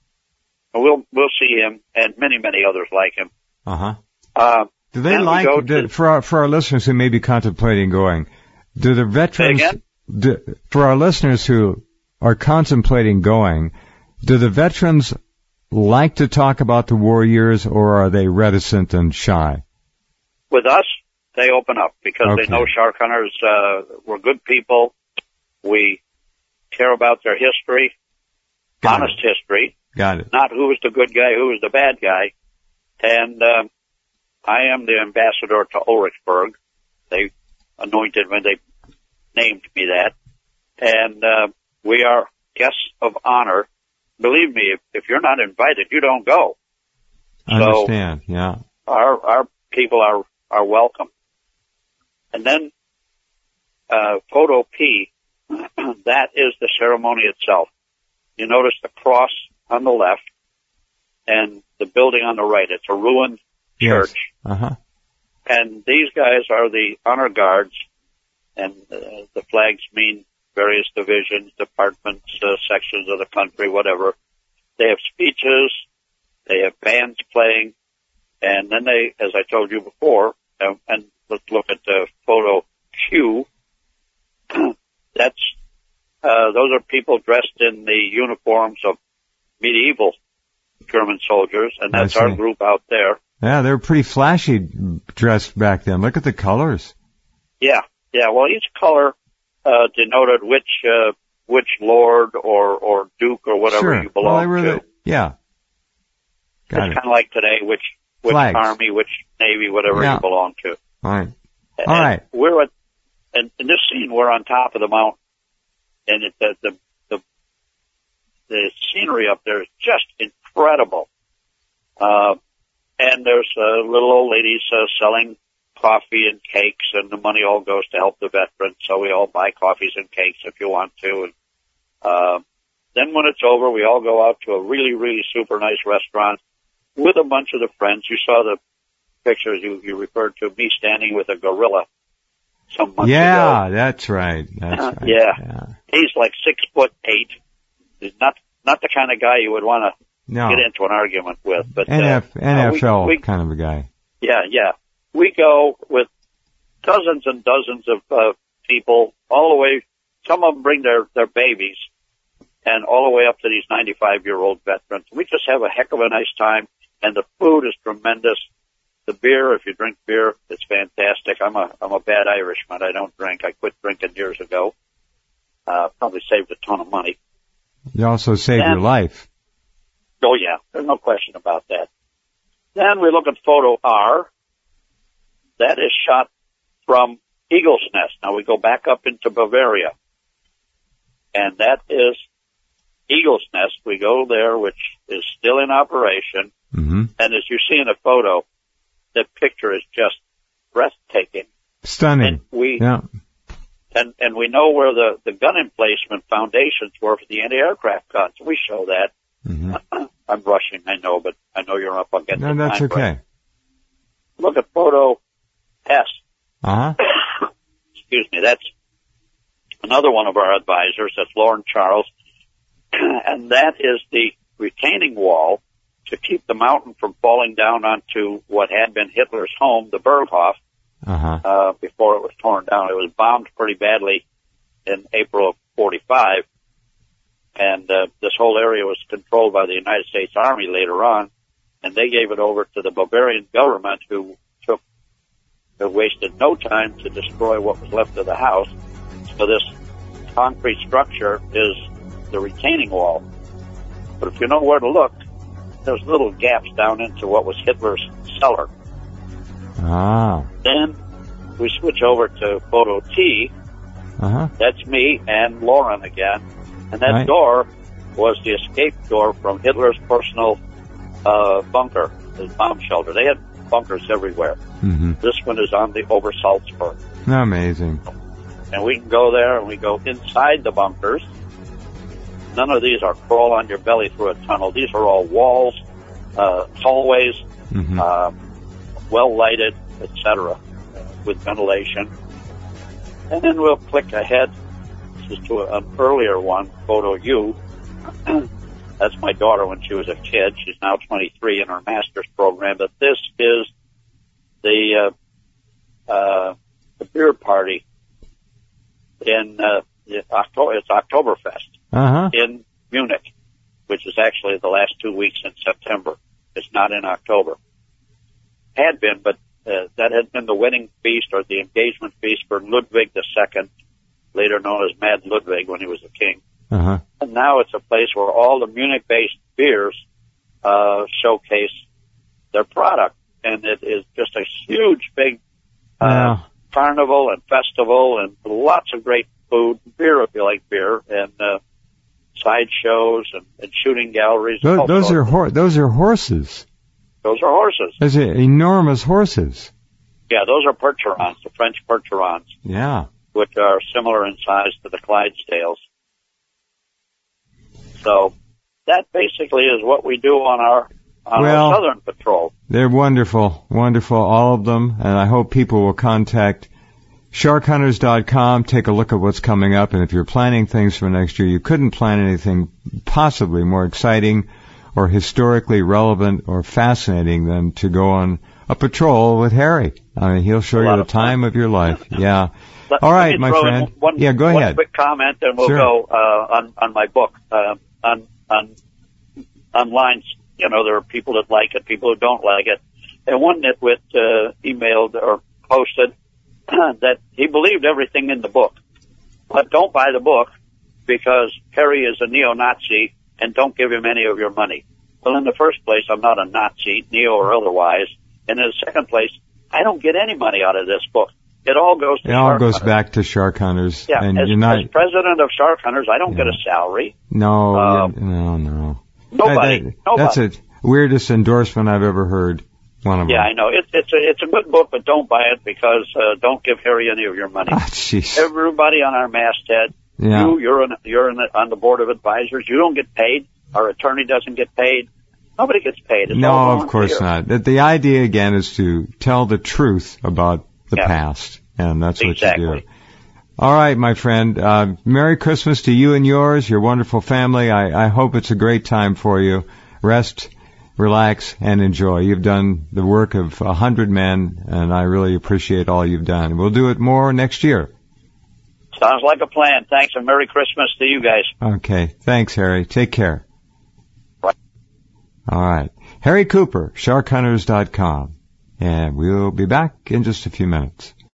And we'll, we'll see him and many, many others like him. Uh-huh. Uh, Do they then we like, go do, to- for our, for our listeners who may be contemplating going, do the veterans, again? do, for our listeners who are contemplating going, do the veterans like to talk about the war years, or are they reticent and shy? with us, they open up because Okay. they know shark hunters, uh, we're good people. We care about their history, Got honest history, Got it. not who was the good guy, who was the bad guy. And, um, I am the ambassador to Ulrichsburg. They anointed me, they named me that. And, uh, we are guests of honor. Believe me, if, if you're not invited, you don't go. I So- understand, yeah. Our, our people are, are welcome. And then, uh, photo P, that is the ceremony itself. You notice the cross on the left and the building on the right. It's a ruined Yes. church. Uh-huh. And these guys are the honor guards, and uh, the flags mean various divisions, departments, uh, sections of the country, whatever. They have speeches, they have bands playing, and then they, as I told you before, uh, and let's look at the photo Q. That's uh, those are people dressed in the uniforms of medieval German soldiers, and that's our group out there. Yeah, they were pretty flashy dressed back then. Look at the colors. Yeah, yeah. Well, each color uh, denoted which uh, which lord or or duke or whatever sure. you belong well, they were to. The, yeah. Got it's it. kind of like today, which which Flags. army, which navy, whatever yeah. you belong to. All right. And All right. We're at, and in this scene, we're on top of the mountain, and it, the, the the the scenery up there is just incredible. Uh, and there's uh, little old ladies uh, selling coffee and cakes, and the money all goes to help the veterans. So we all buy coffees and cakes if you want to. And uh, then when it's over, we all go out to a really, really super nice restaurant with a bunch of the friends. You saw the pictures you, you referred to me standing with a gorilla some months yeah, ago. that's right. That's right. Yeah. yeah. He's like six foot eight. He's not not the kind of guy you would want to no. get into an argument with. But N F, uh, N F L uh, we, we, kind of a guy. Yeah, yeah. We go with dozens and dozens of uh, people all the way. Some of them bring their, their babies, and all the way up to these ninety-five-year-old veterans. We just have a heck of a nice time, and the food is tremendous. The beer, if you drink beer, it's fantastic. I'm a I'm a bad Irishman. I don't drink. I quit drinking years ago. Uh, probably saved a ton of money. You also saved and, your life. Oh, yeah. There's no question about that. Then we look at photo R. That is shot from Eagle's Nest. Now we go back up into Bavaria. And that is Eagle's Nest. We go there, which is still in operation. Mm-hmm. And as you see in the photo, the picture is just breathtaking. Stunning. And we, yeah. and, and we know where the, the gun emplacement foundations were for the anti-aircraft guns. We show that. Mm-hmm. I'm rushing, I know, but I know you're up against No, the that's time okay. frame. Look at photo S. Uh-huh. Excuse me. That's another one of our advisors. That's Lauren Charles. And that is the retaining wall to keep the mountain from falling down onto what had been Hitler's home, the Berghof, uh-huh. uh, before it was torn down. It was bombed pretty badly in April of forty-five. And uh, this whole area was controlled by the United States Army later on, and they gave it over to the Bavarian government, who took, who wasted no time to destroy what was left of the house. So this concrete structure is the retaining wall. But if you know where to look, there's little gaps down into what was Hitler's cellar. Ah. Then we switch over to photo T. Uh-huh. That's me and Lauren again. And that right. door was the escape door from Hitler's personal uh, bunker, his bomb shelter. They had bunkers everywhere. Mm-hmm. This one is on the Obersalzberg. Amazing. And we can go there, and we go inside the bunkers. None of these are crawl on your belly through a tunnel. These are all walls, uh, hallways, mm-hmm. uh, well lighted, et cetera, uh, with ventilation. And then we'll click ahead. This is to an earlier one, photo U. That's my daughter when she was a kid. She's now twenty-three in her master's program. But this is the uh, uh, the beer party in uh, October. It's Oktoberfest uh-huh. in Munich, which is actually the last two weeks in September. It's not in October. Had been, but uh, that had been the wedding feast or the engagement feast for Ludwig the Second, later known as Mad Ludwig when he was a king. Uh-huh. And now it's a place where all the Munich-based beers uh, showcase their product. And it is just a huge, big uh, wow. carnival and festival and lots of great food, beer if you like beer, and uh, side shows and, and shooting galleries. Those, those are hor- those are horses. Those are horses. Those are enormous horses. Yeah, those are Percherons, the French Percherons. Yeah. Which are similar in size to the Clydesdales. So that basically is what we do on our on well, our Southern Patrol. They're wonderful, wonderful, all of them, and I hope people will contact shark hunters dot com. Take a look at what's coming up, and if you're planning things for next year, you couldn't plan anything possibly more exciting or historically relevant or fascinating than to go on a patrol with Harry. I mean, he'll show you the time of your life. Yeah. Let, All right, my throw friend. In one, yeah, go one ahead. quick comment, and we'll sure. go uh, on on my book. Uh, on on on lines, you know, there are people that like it, people who don't like it. And one nitwit uh, emailed or posted that he believed everything in the book, but don't buy the book because Harry is a neo-Nazi and don't give him any of your money. Well, in the first place, I'm not a Nazi, neo or otherwise. And in the second place, I don't get any money out of this book. It all goes to It all Shark goes Hunters. back to Shark Hunters. Yeah, and as, you're not, as president of Shark Hunters, I don't yeah. get a salary. No, Um, no, no. Nobody. That, that, nobody. That's the weirdest endorsement I've ever heard. One of Yeah, them. I know. It, it's a it's a good book, but don't buy it because uh, don't give Harry any of your money. Ah, jeez. Everybody on our masthead, Yeah. you you're on, you're in the, on the board of advisors. You don't get paid. Our attorney doesn't get paid. Nobody gets paid. It's No, all of course volunteer. not. The, the idea again is to tell the truth about the Yeah. past, and that's what Exactly. you do. All right, my friend. Uh, Merry Christmas to you and yours, your wonderful family. I, I hope it's a great time for you. Rest, relax, and enjoy. You've done the work of a hundred men, and I really appreciate all you've done. We'll do it more next year. Sounds like a plan. Thanks, and Merry Christmas to you guys. Okay. Thanks, Harry. Take care. Right. All right. Harry Cooper, shark hunters dot com. And we'll be back in just a few minutes.